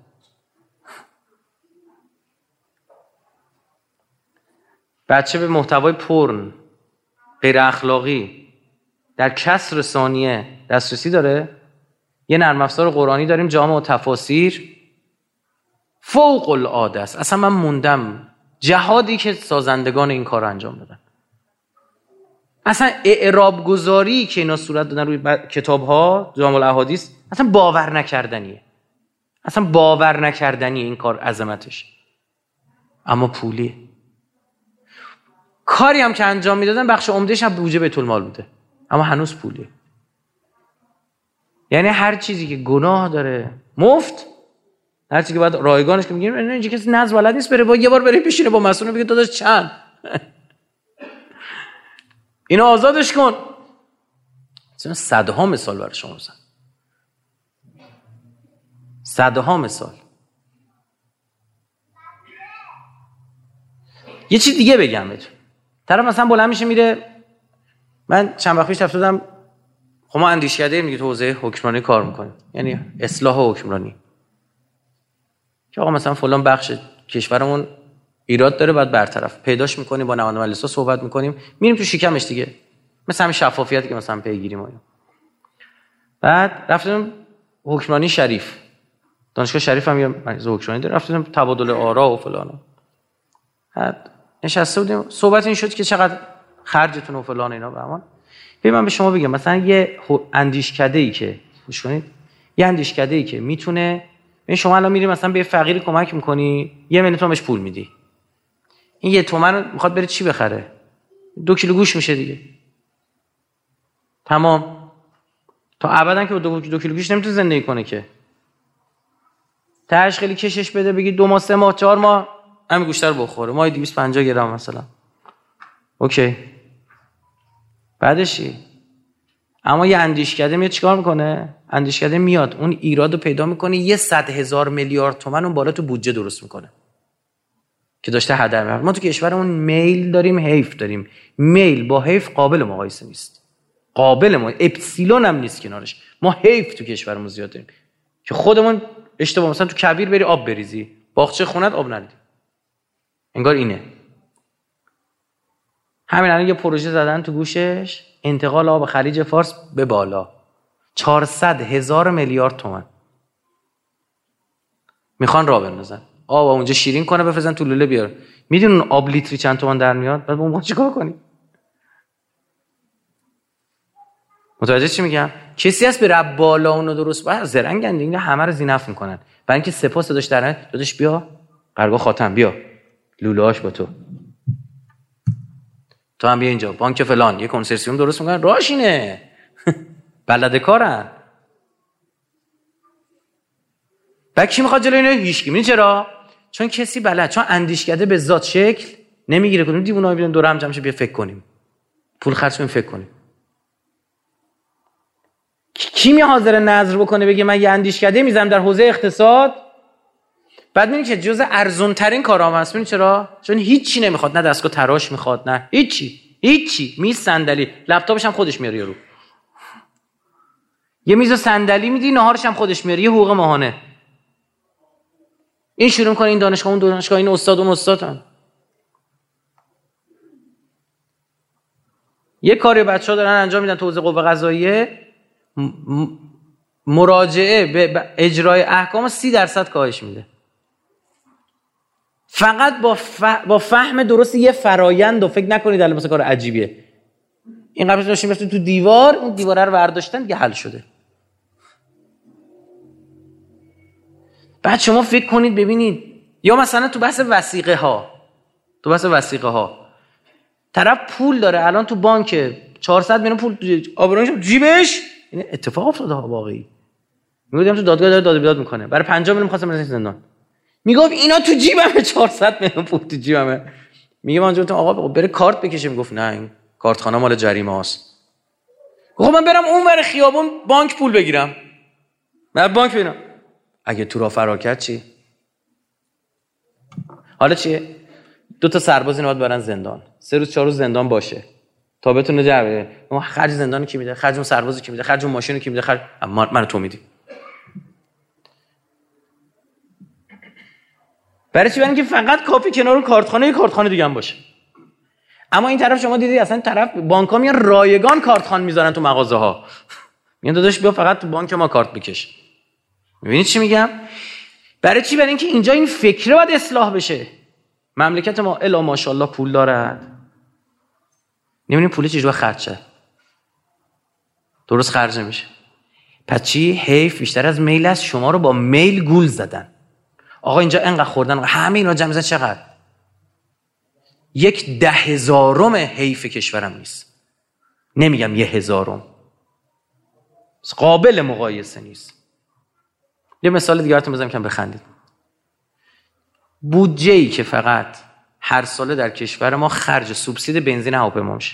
بچه به محتوای پورن غیر اخلاقی در کسر ثانیه دسترسی داره. یه نرم افزار قرآنی داریم جامع و تفاسیر، فوق العاده است. اصلا من موندم جهادی که سازندگان این کار انجام دادن. اصلا اعراب گذاری که اینا صورت دادن روی کتاب‌ها جامع الاحادیث اصلا باور نکردنیه. اصلا باور نکردنیه این کار عظمتش. اما پولیه. کاری هم که انجام میدادن بخش عمدهش هم بودجه بیت المال بوده، اما هنوز پولیه. یعنی هر چیزی که گناه داره مفت، هر چیزی که باید رایگانش که میگیم اینجا کسی ناز بلد نیست بره با یه بار بره بشینه با مسئول بگه داداش چند اینو آزادش کن. مثلا صدها مثال برای شما بزنم، صدها مثال. یه چیز دیگه بگم بهتون. طرف مثلا بلند میشه میره، من چند وقت پیش رفته بودم، خب ما اندیشکده میگه تو حوزه حکمرانی کار میکنیم، یعنی اصلاح حکمرانی، که آقا مثلا فلان بخش کشورمون ایراد داره باید برطرف، پیداش میکنیم، با نماینده مجلس صحبت میکنیم، میریم تو شکمش دیگه، مثلا همین شفافیتی که مثلا پیگیری ما. بعد رفتم حکمرانی شریف، دانشگاه شریف هم یه مجلس حکمرانی داره، رفتم تبادل آرا و فلان. بعد نشسته بودیم، صحبت این شد که چقدر خرجتون و فلان اینا. و اما من به شما بگم مثلا یه اندیشکده‌ای که گوش کنید، یه اندیشکده‌ای که میتونه، این شما الان میری مثلا به فقیری کمک میکنی، 1 میلیون تومان بهش پول میدی، این 1 تومن میخواد بره چی بخره؟ 2 کیلو گوش میشه دیگه، تمام. تا ابدا که با 2 کیلو گوش نمیتونه زندگی کنه که. تاش خیلی کشش بده بگی 2 ماه 3 ماه 4 ماه همین گوشت رو بخوره، ماهی 250 گرم مثلا، اوکی. بعدش چی؟ اما یه اندیشکده میاد چیکار میکنه؟ اندیشکده میاد اون ایراد رو پیدا میکنه، یه 100,000 میلیارد تومان اون بالا تو بودجه درست میکنه که داشته هدر میره. ما تو کشورمون میل داریم، حیف داریم. میل با حیف قابل مقایسه نیست، قابل ما اپسیلون هم نیست کنارش. ما حیف تو کشورمون زیاد داریم که خودمون اشتباه، مثلا تو کبیر بری آب بریزی، باغچه خونت آب ندی، انگار اینه. همین الان یه پروژه زدن تو گوشش، انتقال آب خلیج فارس به بالا، 400,000 میلیارد تومان میخوان راه بندازن، آب اونجا شیرین کنه بفرستن تو لوله بیاره. میدونن آب لیتری چند تومان در میاد؟ بعد ما چیکار کنیم؟ متوجه چی میگم؟ کسی هست به رب بالا اونو درست با زرنگن دیگه، همه رو زینف میکنن. برای اینکه سپاس داداش درن، داداش بیا قرگاه خاتم، بیا لوله‌اش با تو هم بیا اینجا، بانک فلان یه کنسرسیوم درست میکنن، راهش اینه. بلده کارن. بعد کی میخواد جلوی اینو؟ هیچکی. میدونی چرا؟ چون کسی بلد، چون اندیشکده به ذات شکل نمیگیره. کدوم دیوونه‌ها بیان دور هم جمع شه بیا فکر کنیم، پول خرج کنیم فکر کنیم. کی می حاضر نظر بکنه بگه من یه اندیشکده میذارم در حوزه اقتصاد؟ بعد میبینی که جزء ارزون ترین کارام هست. میدونی چرا؟ چون هیچی نمیخواد، نه دستگاه تراش میخواد، نه هیچی. میز صندلی، لپتاپش هم خودش میاره رو، یه میز و صندلی میدی، ناهارش هم خودش میاره، یه حقوق ماهانه. این شروع میکنه این دانشگاه اون دانشگاه، این استاد اون استادن. یه کاری بچه‌ها دارن انجام میدن تو حوزه قوه قضاییه، مراجعه به اجرای احکام 30% کاهش میده، فقط با فهم درست یه فرایند. و فکر نکنید الان مثلا کار عجیبیه. این قبل داشتیم رفتیم تو دیوار، اون دیواره رو برداشتن دیگه حل شده. بعد شما فکر کنید ببینید، یا مثلا تو بحث وثیقه ها طرف پول داره الان تو بانک 400 میلیون پول آبرونش جیبش، این اتفاق افتاده ها واقعی. میگم تو دادگاه داره داد و بیداد میکنه، برای 50 میلیون می‌خواستم برسه زندان. میگفت اینا تو جیبمه، 400 میلیون پول تو جیبمه. میگم من گفتم آقا بره کارت بکشه. میگفت نه این کارتخانه مال جریمه است. گفتم من برم اون ور خیابون بانک پول بگیرم. من بانک ببینم اگه تو را فرار کرد چی؟ حالا چیه؟ 2 سرباز اینو باید برن زندان، 3 روز 4 روز زندان باشه تا بتونه جبه. ما خرج زندان کی میده؟ خرج اون سرباز کی میده؟ خرج اون ماشین کی میده؟ خرج من تو میدی. برای چی؟ برای اینکه فقط کافی کنار اون کارتخانه دیگه هم باشه. اما این طرف شما دیدی اصلا طرف بانک‌ها میان رایگان کارتخانه میذارن تو مغازه‌ها. میگن داداش بیا فقط تو بانک ما کارت بکش. میبینید چی میگم؟ برای چی؟ برای اینکه اینجا این فکره باید اصلاح بشه. مملکت ما الا ماشاءالله پول دارد، نمی‌دونیم پول چجوری خرج شه. درست خرج نمیشه. پس چی؟ حیف بیشتر از میل است، شما رو با میل گول زدن. آقا اینجا انقدر خوردن، همه اینا جمع میزنن چقدر؟ 1/10,000 حیف کشورم نیست. نمیگم 1,000. قابل مقایسه نیست. یه مثال دیگه براتون بزنم که بخندید. بودجه‌ای که فقط هر ساله در کشور ما خرج سوبسید بنزین هواپیما میشه.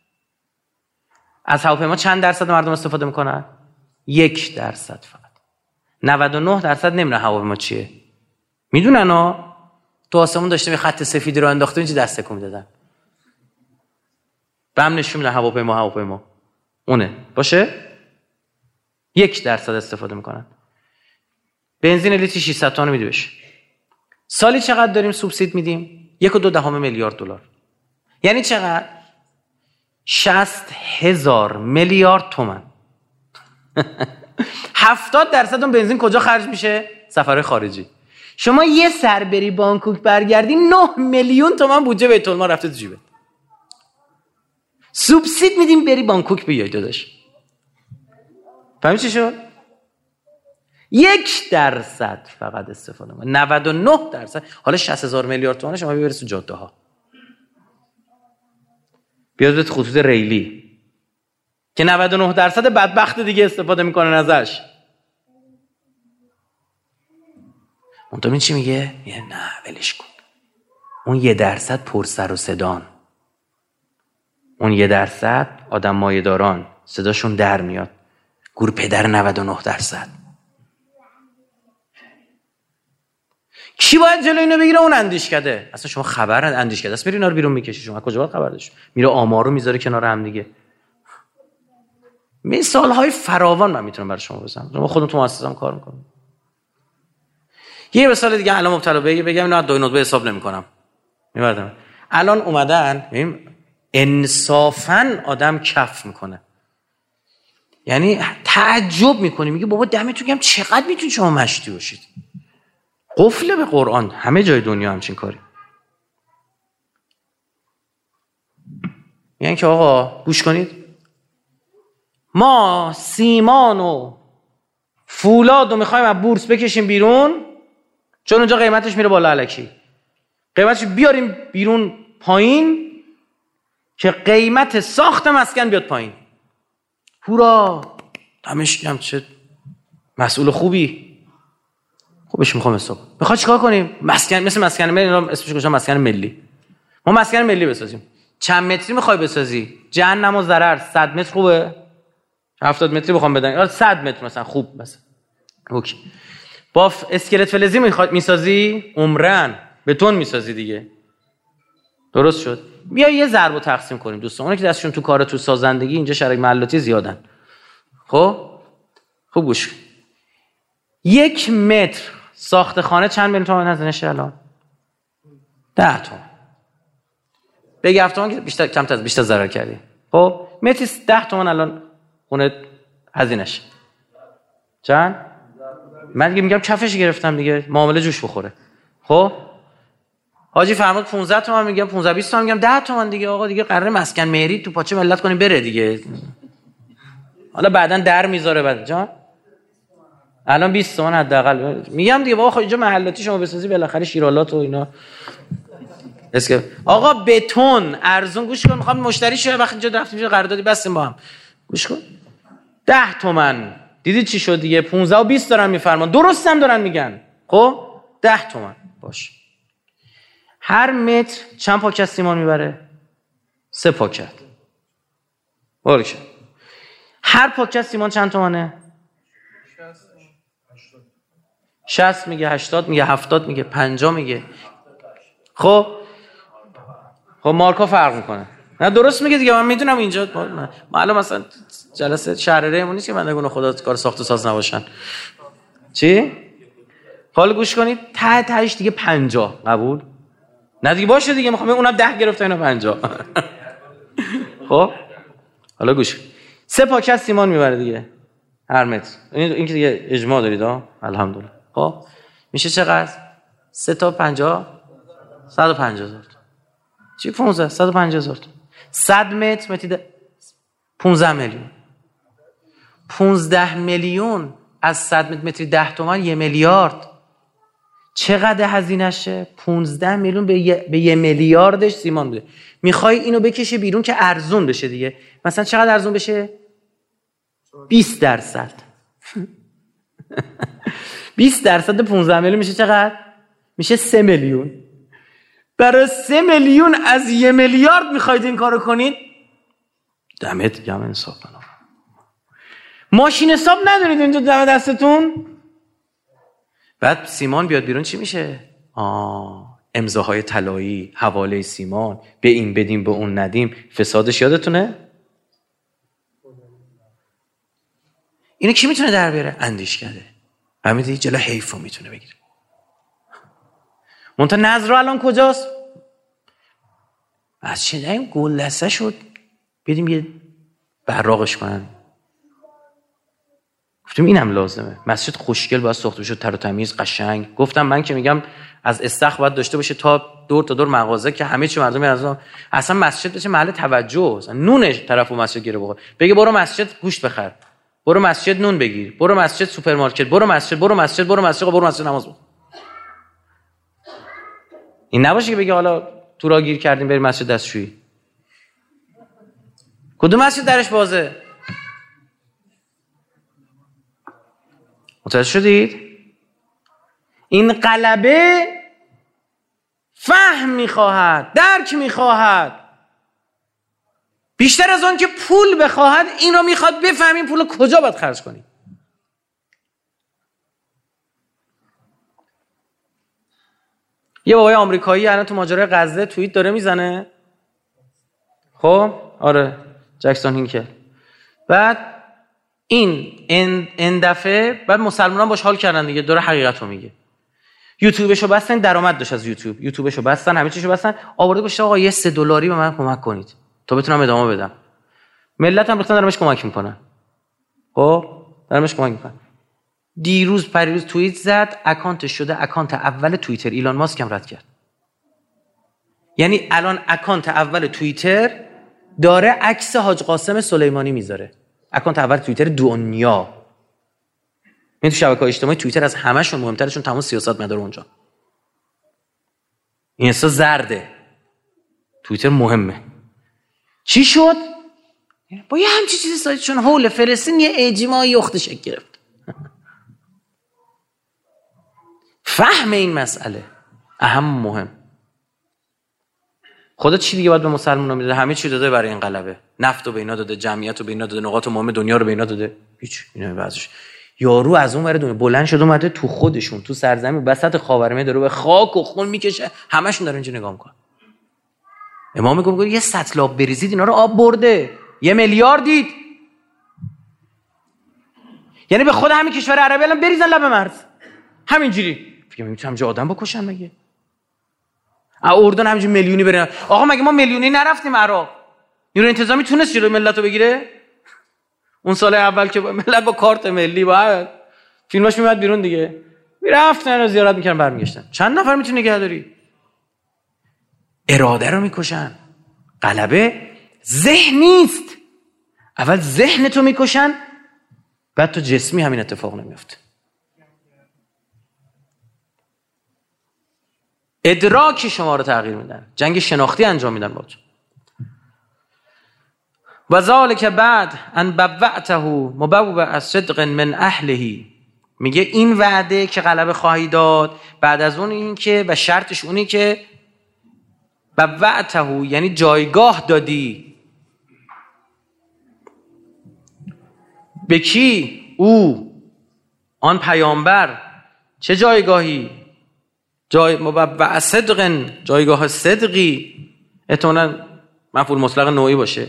از هواپیما چند درصد مردم استفاده میکنن؟ 1% فقط. 99% نمیدونن هواپیما چیه. میدونن ها؟ تو آسمون داشته یه خط سفیدی رو انداخته اینجا دست تکون میدادن. بهم نشون میدن هواپیما اونه باشه. 1% استفاده میکنن. بنزین لیتر 600 تومن میده بشه. سالی چقدر داریم سوبسید میدیم؟ 1.2 میلیارد دلار. یعنی چقدر؟ 60,000 میلیارد تومان. 70% اون بنزین کجا خرج میشه؟ سفرهای خارجی. شما یه سر بری بانکوک برگردی 9 میلیون تومان بودجه بیت المال رفته تو جیبت. سوبسید میدیم بری بانکوک بیای داداش. فهمی چی شد؟ 1% فقط استفاده کنه. 99% حالا 60,000 میلیارد تومان شما ببرید تو جاده ها. بیاد به خطوط ریلی که 99% بدبخت دیگه استفاده میکنن ازش. اون تو چی میگه؟ میگه نه ولش کن. اون 1% پر سر و صدان. اون 1% آدم مایه‌داران صداشون در میاد. گور پدر 99%. کی باید جلوی اینو بگیره؟ اون اندیشکده. اصلا شما خبر اندیشکده است میری اینا رو بیرون میکشی. شما کجا باید خبر داشت؟ میره آمارو میذاره کنار هم دیگه. مثال‌های فراوان من میتونم برای شما بزنم. شما خودتون تو مؤسسه‌ام کار میکنید. یه مثال دیگه الان مبتلا بگم اینا دو نوت به حساب نمی‌کنم. میبردم. الان اومدن ببین انصافاً آدم کف میکنه. یعنی تعجب میکنی میگه بابا دمتون گرم چقدر میتونید شما مشتی باشید. قفله به قرآن همه جای دنیا همچین کاری. یعنی که آقا گوش کنید ما سیمان و فولاد رو میخوایم از بورس بکشیم بیرون چون اونجا قیمتش میره بالا الکی. قیمتش بیاریم بیرون پایین که قیمت ساخت مسکن بیاد پایین. هورا دمش گرم چه مسئول خوبی. خوبش میخوام حساب. میخواد چیکار کنیم؟ مسکن مثل مسکن ملی اسمش گذاشتم مسکن ملی. ما مسکن ملی بسازیم. چند متری میخوای بسازی؟ جهنم و ضرر 100 متر خوبه؟ 70 متری بخوام بدن. آره 100 متر مثلا خوب مثلا. اوکی. با اسکلت فلزی میسازی؟ عمرن بتون میسازی دیگه. درست شد. بیا یه ضرب تقسیم کنیم دوستان. اونایی که دستشون تو کار تو سازندگی اینجا شرک محلاتی زیادن. خب خوب گوش. 1 متر ساخت خانه چند میلیون تومان هزینه‌شه الان؟ 10 تومان. بگی 7 تومان که بیشتر ضرر کردی. خب متر 10 تومان الان خونه هزینه‌شه. چند؟ من دیگه میگم کفش گرفتم دیگه معامله جوش بخوره. خب حاجی فرمود 15 تومن میگم 15 20 تومن میگم 10 تومن دیگه آقا دیگه قراره مسکن مهری تو پاچه ملت کنیم بره دیگه. حالا بعدن در میذاره بعد جان الان 20 تومن حداقل میگم دیگه بابا اینجا محلاتی شما بسازی بالاخره شیرالات و اینا اسکه آقا بتون ارزون گوش کن میخوام مشتری شه وقتی اینجا رفتیم قراردادی بستیم با هم گوش کن 10 تومن دیدی چی شد دیگه 15 و 20 دارن میفرمان درست هم دارن میگن خب 10 تومن باش هر متر چند پاکت سیمان میبره 3 پاکت باشه هر پاکت سیمان چند تومنه 60 میگه 80 میگه 70 میگه 50 میگه خب مارکا فرق میکنه نه درست میگه دیگه من میدونم اینجا ما الان مثلا جلسه شهررهمون نیست که بندگان خدا کار ساخت و ساز نباشن چی حالا گوش کنید تهش دیگه 50 قبول نه دیگه باشه دیگه میخوام اونم 10 گرفت اینا 50 خب حالا گوش 3 پاکت سیمان میبره دیگه هر متر این که دیگه اجماع دارید ها الحمدلله خب میشه چقدر 3 تا 50 150,000 چی 15 150,000 100 متر 15 میلیون. 15 میلیون از 100 متری 10 تومن 1 میلیارد. چقدر هزینه‌شه؟ 15 میلیون به 1 میلیاردش سیمان بوده. میخوای اینو بکشی بیرون که ارزون بشه دیگه. مثلا چقدر ارزون بشه؟ 20%. 20% 15 میلیون میشه چقدر؟ میشه 3 میلیون. برای 3 میلیون از 1 میلیارد میخواید این کارو کنید؟ دمت گرم انصاف کنم. ماشین حساب ندارید اینجا دم دستتون؟ بعد سیمان بیاد بیرون چی میشه؟ امضاهای طلایی، حواله سیمان، به این بدیم به اون ندیم، فسادش یادتونه؟ اینو کی میتونه در بیاره؟ اندیشکده. همین دیگه جلو حیفو میتونه بگیره. منتها نظر الان کجاست؟ از چه داریم گل دسته شد بدیم یه براقش کنن. گفتیم اینم لازمه. مسجد خوشگل باید ساخته بشه، تر و تمیز قشنگ. گفتم من که میگم از استخر باید داشته باشه تا دور مغازه که همه چی مردم میارن. اصلا مسجد بشه محل توجه. اصلا نونش طرفو مسجد گیره بخوره. بگه برو مسجد گوشت بخر. برو مسجد نون بگیر. برو مسجد سوپرمارکت. برو مسجد نماز بخون. این نباشه که بگه حالا تو را گیر کردیم بریم مسجد دستشویی. کدوم مسجد درش بازه؟ متوجه شدید؟ این غلبه فهم میخواهد، درک میخواهد، بیشتر از آن که پول بخواهد این رو میخواد بفهمیم پول کجا باید خرج کنیم. یه بابای آمریکایی الان تو ماجرای غزه توییت داره میزنه. خب آره جکسون هینکل. بعد این دفعه بعد مسلمانان باش حال کردن دیگه، داره حقیقت رو میگه. یوتیوبشو بستن، درآمد داشت از یوتیوبشو بستن، همه چیشو بستن، آورده گفت آقا یه $3 به من کمک کنید تا بتونم ادامه بدم. ملت هم ریختن دارمش کمک میکنن. خب دارمش کمک میکنن. دیروز پریروز توییت زد، اکانتش شده اکانت اول توییتر. ایلان ماسک هم رد کرد. یعنی الان اکانت اول توییتر داره عکس حاج قاسم سلیمانی میذاره. اکانت اول توییتر دنیا. این تو شبکه‌های اجتماعی توییتر از همه‌شون مهم‌تره چون تمام سیاست مدار اونجا. این اصلا زرده. توییتر مهمه. چی شد؟ با یه همچین چیزی سایت چون حول فلسطین یه اجماع یخت شکل گرفت. فهم این مسئله اهم مهم. خدا چی دیگه باید به مسلمان‌ها میده؟ همه چی داده برای این غلبه. نفت رو به اینا داده، جمعیت رو به اینا داده، نقاط مهم دنیا رو به اینا داده. هیچ اینا بعضیش. یارو از اون ور دنیا بلند شد اومده تو خودشون تو سرزمین وسط خاورمیانه داره به خاک و خون میکشه، همشون دارن اینجا نگاه میکنن. امام میگه یه سطل آب بریزید اینا رو آب برده. 1 میلیارد دید. یعنی به خود همین کشور عربی الان بریزن لب مرز. همینجوری. فکر می‌کنم جا آدم بکشن مگه؟ اردن همینجوری میلیونی برن. آقا مگه ما میلیونی نرفتیم عراق؟ نیروی انتظامی تونست جلوی ملتو بگیره؟ اون سال اول که ملت با کارت ملی با فیلماش میومد بیرون دیگه. میرفتن رو زیارت میکردن برمیگشتن. چند نفر میتونی نگهداری؟ اراده رو میکشن. غلبه ذهن نیست. اول ذهنتو میکشن بعد تو جسمی همین اتفاق نمیفته. ادراک شما رو تغییر میدن. جنگ شناختی انجام میدن باهاتون. و ذالک بعد ان بوعته مبوع صدق من اهله. میگه این وعده که غلبه خواهی داد بعد از اون این که و شرطش اونی که بوعته یعنی جایگاه دادی. به کی؟ او آن پیامبر. چه جایگاهی؟ مبوع صدق، جایگاه صدقی. احتمالاً مفعول مطلق نوعی باشه.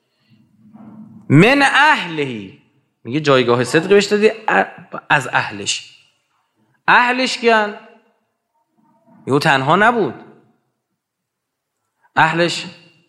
من اهلهی میگه جایگاه صدقی بهش دادی از اهلش. اهلش کیان؟ یهو تنها نبود. اهلش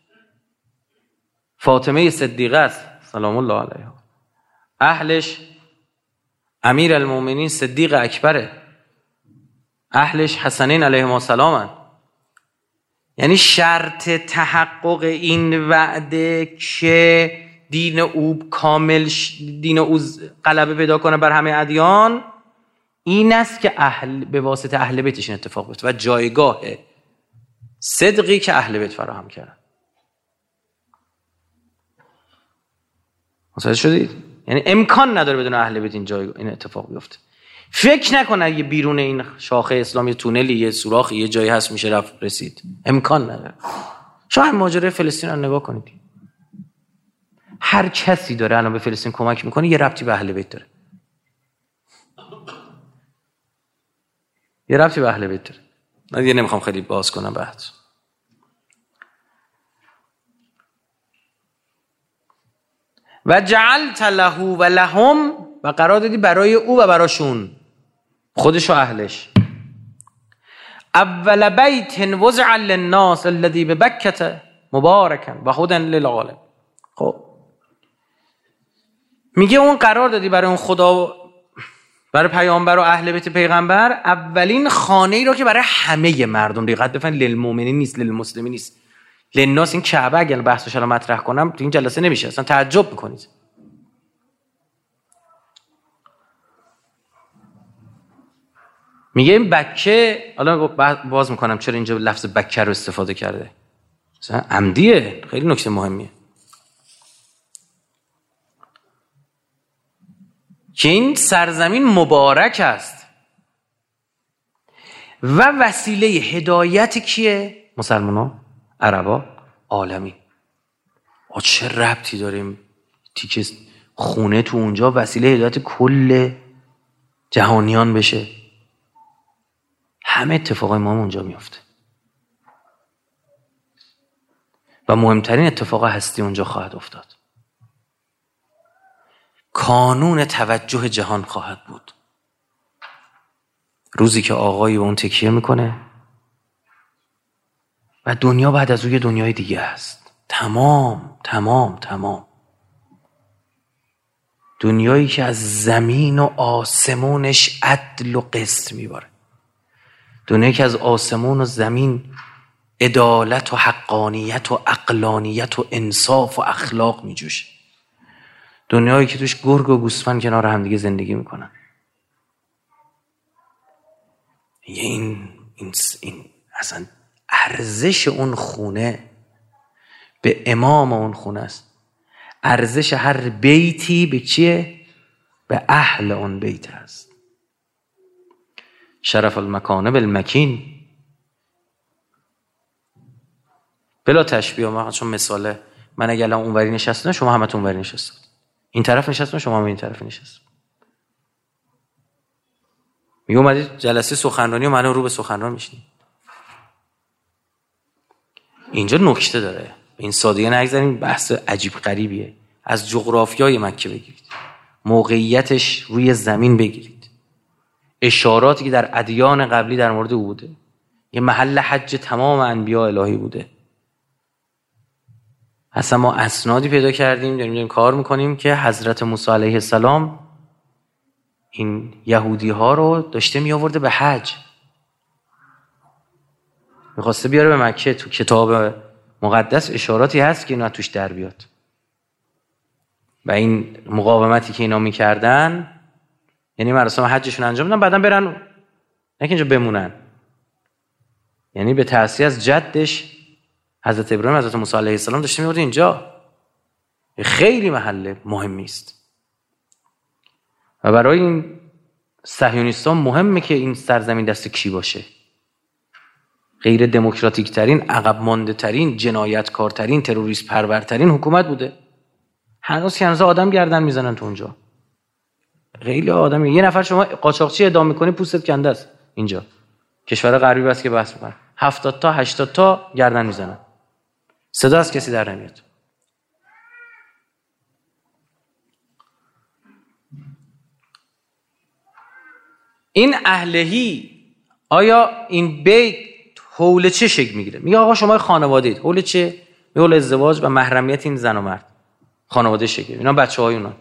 فاطمه صدیقه است سلام الله علیها. اهلش امیر المؤمنین صدیق اکبره. اهلش حسنین علیهم السلام. یعنی شرط تحقق این وعده که دین او کامل، دین او غلبه پیدا کنه بر همه ادیان، این است که به واسطه اهل بیتش این اتفاق بیفته و جایگاه صدقی که اهل بیت فراهم کردن. متوجه شدید؟ یعنی امکان نداره بدون اهل بیت این اتفاق بیفته. فکر نکنه اگه بیرون این شاخه اسلامی تونلی، یه سوراخی، یه جایی هست میشه رسید. امکان نداره. شما ماجرای فلسطین رو نگاه کنید. هر کسی داره الان به فلسطین کمک میکنه یه ربطی به اهل بیت داره. یه ربطی به اهل بیت داره. من دیگه نمیخوام خیلی باز کنم بحث. و جعلت له و لهم، و قرار دادی برای او و براشون، خودش و اهلش، اول بیت وضع للناس الذی ببکة مبارکا و هدی للعالم. خب میگه اون قرار دادی برای اون خدا، برای پیامبر و اهل بیت پیغمبر، اولین خانه ای رو که برای همه مردم، دقت بفرمایید، للمؤمنین نیست، للمسلمین نیست، للناس. این کعبه اگه بحثش رو مطرح کنم تو این جلسه نمیشه، اصلا تعجب میکنید. میگه این بکه، حالا باز میکنم چرا اینجا لفظ بکه رو استفاده کرده، مثلا عمدیه، خیلی نکته مهمیه که این سرزمین مبارک است و وسیله هدایت کیه؟ مسلمانان، عربا، عالمی. چه ربطی داریم تیکه خونه تو اونجا وسیله هدایت کل جهانیان بشه؟ همه اتفاقای ما اونجا میفته و مهمترین اتفاق هستی اونجا خواهد افتاد. کانون توجه جهان خواهد بود. روزی که آقایی به اون تکیه میکنه و دنیا بعد از اون یه دنیای دیگه است. تمام دنیایی که از زمین و آسمونش عدل و قسط میباره. دنیایی که از آسمون و زمین عدالت و حقانیت و عقلانیت و انصاف و اخلاق میجوشه. دنیایی که توش گرگ و گوسفند کنار هم دیگه زندگی میکنن. این اصلا ارزش اون خونه به امام اون خونه است. ارزش هر بیتی به چیه؟ به اهل اون بیت است. شرف المکان بالمکین. بلا تشبیه، ما چون مثاله، من اگه الان اونوری نشستم شما همتون اونوری نشستید، این طرف نشستم شما هم این طرف نشستید، میگه اومدید جلسه سخنرانی و من رو به سخنران میشینید. اینجا نکته داره، این سادگی نگذاریم، بحث عجیب غریبیه. از جغرافیای مکه بگیرید، موقعیتش روی زمین بگیرید، اشاراتی که در ادیان قبلی در مورد او بوده، یه محل حج تمام انبیاء الهی بوده. اصلا ما اسنادی پیدا کردیم، داریم کار میکنیم که حضرت موسی علیه السلام این یهودی ها رو داشته می آورده به حج، میخواسته بیاره به مکه. تو کتاب مقدس اشاراتی هست که اینا توش در بیاد و این مقاومتی که اینا میکردن، یعنی مراسم حجشون انجام بدن بعدن برن، نه که اینجا بمونن، یعنی به تأسیس از جدش حضرت ابراهیم حضرت موسی علیه السلام داشته میورد اینجا. خیلی محل مهمی است و برای این صهیونیستان مهمه که این سرزمین دست کی باشه. غیر دموکراتیک ترین، عقب مانده ترین، جنایتکارترین، تروریست پرورترین حکومت بوده. هنوز آدم گردن میزنن تو اونجا، خیلی آدم. یه نفر شما قاچاقچی اعدام میکنی پوستت کنده است. اینجا کشور غربی بس که بحث میکنن 70 تا 80 تا گردن میزنن، صدا از کسی در نمیاد. این اهلهی، آیا این بیت حول چه شکل میگیره؟ میگه آقا شما خانواده اید. حول چه؟ میگه حول ازدواج و محرمیت این زن و مرد، خانواده شکل. اینا بچه‌های اونا.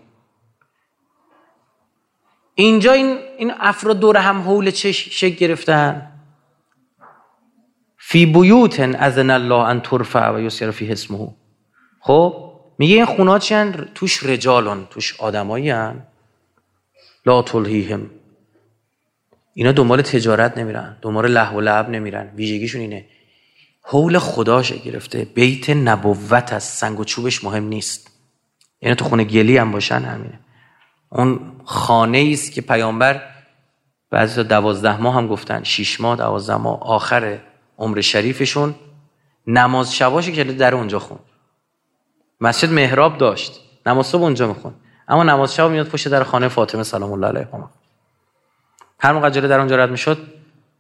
اینجا این افراد دور هم حول چه شکل گرفتن؟ فی بیوت اذن الله ان ترفع و یذکر فیها اسمه. خب میگه این خونه ها چی هن؟ توش رجالن، توش آدمایی هن لا تلهیهم، اینا دنبال تجارت نمیرن، دنبال لهو و لعب نمیرن، ویژگیشون اینه حول خداش گرفته، بیت نبوت از سنگ و چوبش مهم نیست. یعنی تو خونه گلی هم باشن همینه. اون خانه است که پیامبر بعضی 12 ماه هم گفتن، 6 ماه 12 ماه آخر عمر شریفشون نماز شباشو که در اونجا خوند. مسجد محراب داشت، نماز صبح اونجا میخوند، اما نماز شب میاد پشت در خانه فاطمه سلام الله علیها. هر موقع جلوی در اونجا رد میشد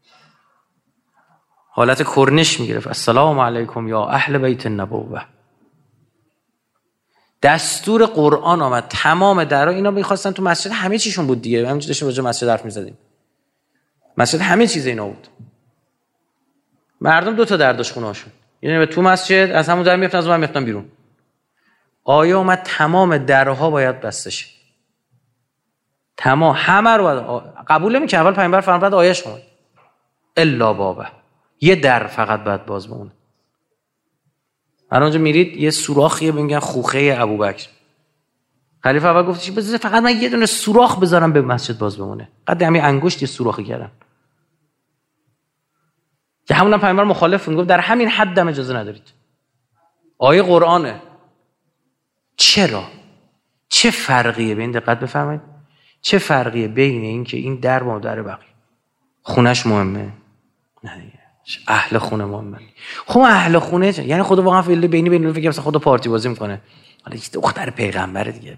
حالت کرنش میگرفت، السلام علیکم یا اهل بیت النبوه. دستور قرآن آمد تمام درا اینا میخواستن تو مسجد، همه چیشون بود دیگه، همینجوری داشتیم راجع مسجد حرف میزدیم، مسجد همه چیز اینا بود. مردم 2 تا در داشت خونه‌هاشون، یعنی به تو مسجد از همون در میرفتن، از اون میرفتن بیرون. آیه اومد تمام درها باید بسته شه، تمام همه رو باید قبول نمی‌کنه. اول پیامبر فرمود آیه‌اش اومد الا بابه، یه در فقط باید باز بمونه. هر اونجا میرید یه سوراخیه میگن خوخه ابوبکر. خلیفه اول گفت بذار فقط من یه دونه سوراخ بذارم به مسجد باز بمونه، قد همین انگشت یه سوراخی کردن که همون پیامبر مخالف بود، گفت در همین حد هم اجازه ندارید. آیه قرآنه. چرا؟ چه فرقیه بین، دقت بفرمایید، چه فرقیه بین این که این در با در بقیه خونش مهمه؟ نه اهل خونه مهمه. خب اهل خونه یعنی خدا واقعا فعلا بین فکر مثلا خدا پارتی بازی میکنه، حالا یه دختر پیغمبره دیگه،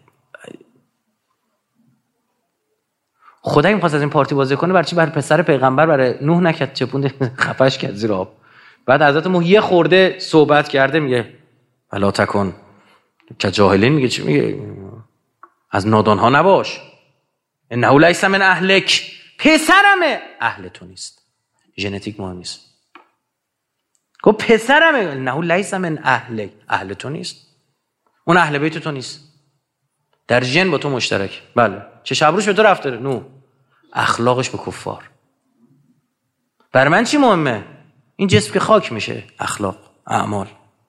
خدا این خواست از این پارتی بازی کنه برای چی؟ برای پسر پیغمبر، برای نوح نکرد، چپونده خفش کرد زیر آب. بعد حضرت نوح یه خورده صحبت کرده میگه ولا تکن که جاهلین، میگه چی میگه؟ از نادان ها نباش، انه لیس من اهلک، پسرمه اهل تو نیست، ژنتیک مهم نیست. گفت پسرمه انه لیس من اهلک، اهل تو نیست، اون اهل بیت تو نیست، در ژن با تو مشترک. بله چه شبروش به تو رفته نو، اخلاقش به کفار. بر من چی مهمه؟ این جسم که خاک میشه، اخلاق، اعمال.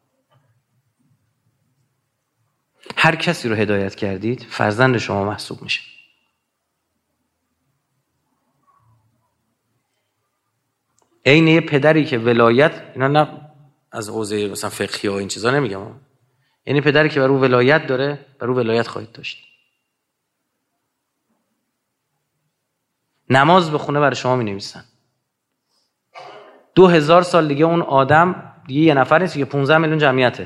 هر کسی رو هدایت کردید فرزند شما محسوب میشه. عین یه پدری که ولایت، اینا نه از حوزه مثلا فقهی و این چیزا نمیگم، یعنی پدری که بر او ولایت داره، بر او ولایت خواهید داشت. نماز به خونه برای شما می نویسن. 2000 سال دیگه اون آدم دیگه یه نفر نیست که 15 میلیون جمعیته.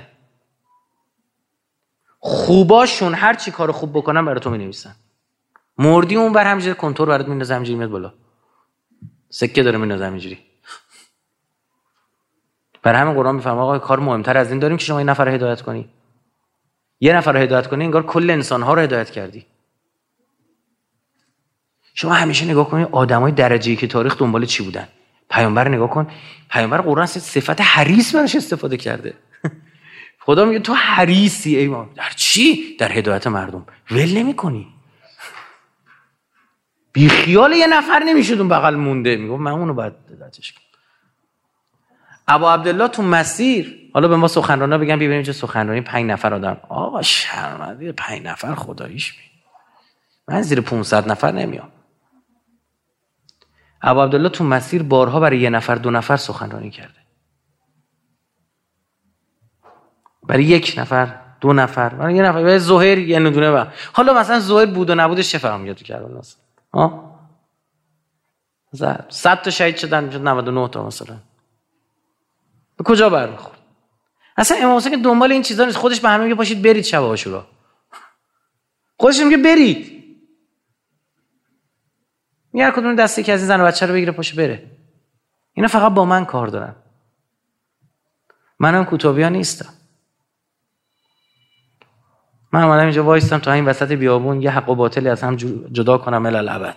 خوباشون هر چی کار خوب بکنن برای تو می نویسن. مردی اون بر همینجوری کنتور برات میندازه، همینجوری میاد بالا، سکه داره میندازه همینجوری. برای همین قرآن میفرماید آقا کار مهمتر از این داریم که شما این نفر رو هدایت کنی. یه نفر رو هدایت کنی انگار کل انسان‌ها رو هدایت کردی. شما همیشه نگاه کنید آدمای درجه‌ای که تاریخ دنبال چی بودن. پیامبر نگاه کن، پیامبر قرآن صفت حریص براش استفاده کرده. خدا میگه تو حریصی ای ما. در چی؟ در هدایت مردم. ول نمی‌کنی. بی خیال یه نفر نمیشد اون بغل مونده، میگم من اونو باید هدایتش کنم. ابا عبدالله تو مسیر، حالا به ما سخنرانا بگم ببینیم چه سخنرانی 5 نفر آدم. آقا شرمنده 5 نفر خداییش می. من زیر 500 نفر نمیام. ابا عبدالله تو مسیر بارها برای 1 نفر 2 نفر سخنرانی کرده. برای 1 نفر 2 نفر، برای 1 نفر، برای زهیر یه ندونه با. حالا مثلا زهیر بود و نبودش چه فرق میاد تو کربلا؟ ها 100 تا شهید شدن، میشد 99 تا مثلا. به کجا برمیخورد؟ اصلا امام حسین که دنبال این چیزا نیست، خودش به همه میگه پاشید برید شب عاشورا. خودش میگه برید. میگه هر کدوم دستی که از این زن و بچه رو بگیره پاشه بره. اینا فقط با من کار دارن. منم کوتابیا نیستم. من اومدم اینجا وایستم تا این وسط بیابون یه حق و باطلی از هم جدا کنم الالعبد.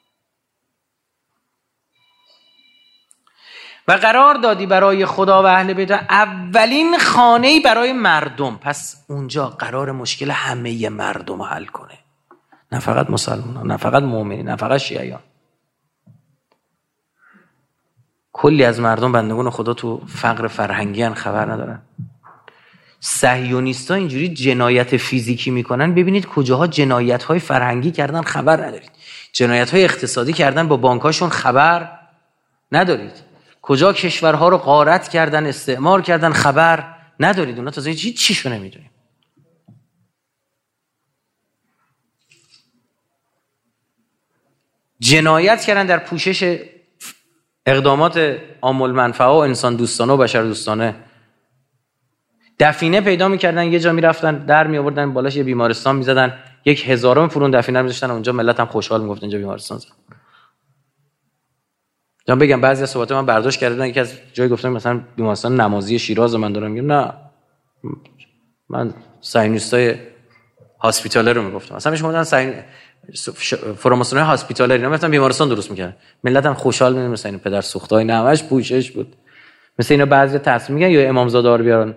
و قرار دادی برای خدا و اهل بیت اولین خانه‌ای برای مردم، پس اونجا قرار مشکل همه مردم حل کنه، نه فقط مسلمانان، نه فقط مؤمنین، نه فقط شیعیان. کلی از مردم بندگان خدا تو فقر فرهنگی ان، خبر ندارن. صهیونیست‌ها اینجوری جنایت فیزیکی میکنن، ببینید کجاها جنایت‌های فرهنگی کردن خبر ندارید، جنایت‌های اقتصادی کردن با بانکاشون خبر ندارید، کجا کشورها رو غارت کردن، استعمار کردن خبر ندارید. اونا تازه هیچ چیشو نمیدونیم. جنایت کردن در پوشش اقدامات عام المنفعه و انسان دوستانه و بشر دوستانه. دفینه پیدا میکردن، یه جا میرفتن در میآوردن بالاش یه بیمارستان میزدن، 1000 پرون دفینه میذاشتن اونجا، ملت هم خوشحال میگفتن اینجا بیمارستان زدن. جان بگم بعضی از صحبت من برداشت کردن، یکی از جای گفتن مثلا بیمارستان نمازی شیراز من دارم میگم، نه من صهیونیستای هاسپیتالر رو میگفتم، مثلا میش گفتن فراماسونای هاسپیتالر اینا مثلا بیمارستان درست میکردن، ملت هم خوشحال میشدن، مثلا این پدر سوختای نه همش پوشش بود. مثلا اینا بعضی تصمیم میگن یا امامزاده رو بیارن،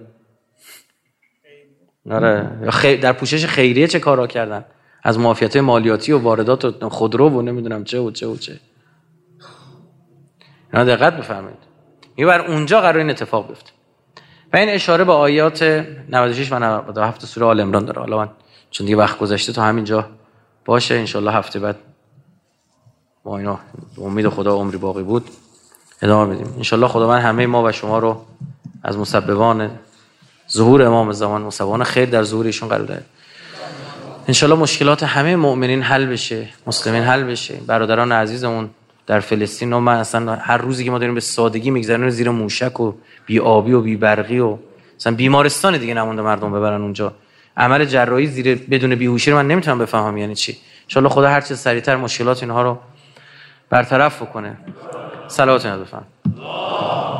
آره یا در پوشش خیریه چه کارا کردن، از معافیت‌های مالیاتی و واردات و خودرو و نمیدونم چه و چه و چه. اینا دقت بفرمایید، میبر اونجا قرار این اتفاق بیفته. و این اشاره به آیات 96 و 97 سوره آل عمران داره. حالا من چون دیگه وقت گذشته تا همینجا باشه، انشالله هفته بعد ما اینا امید خدا عمری باقی بود ادامه بدیم. انشالله خداوند همه ما و شما رو از مسببان ظهور امام زمان، مسببان خیر در ظهور ایشون قرار بده. انشالله مشکلات همه مؤمنین حل بشه، مسلمین حل بشه. برادران عزیزمون در فلسطین، من اصلا هر روزی که ما داریم به سادگی میگذرونیم زیر موشک و بی آبی و بی برقی و مثلا بیمارستان دیگه نمونده مردم ببرن اونجا، عمل جراحی زیر بدون بیهوشی رو من نمیتونم بفهمم یعنی چی. ان خدا هر چه سریعتر مشکلات اینها رو برطرف بکنه. صلوات بفرمایید.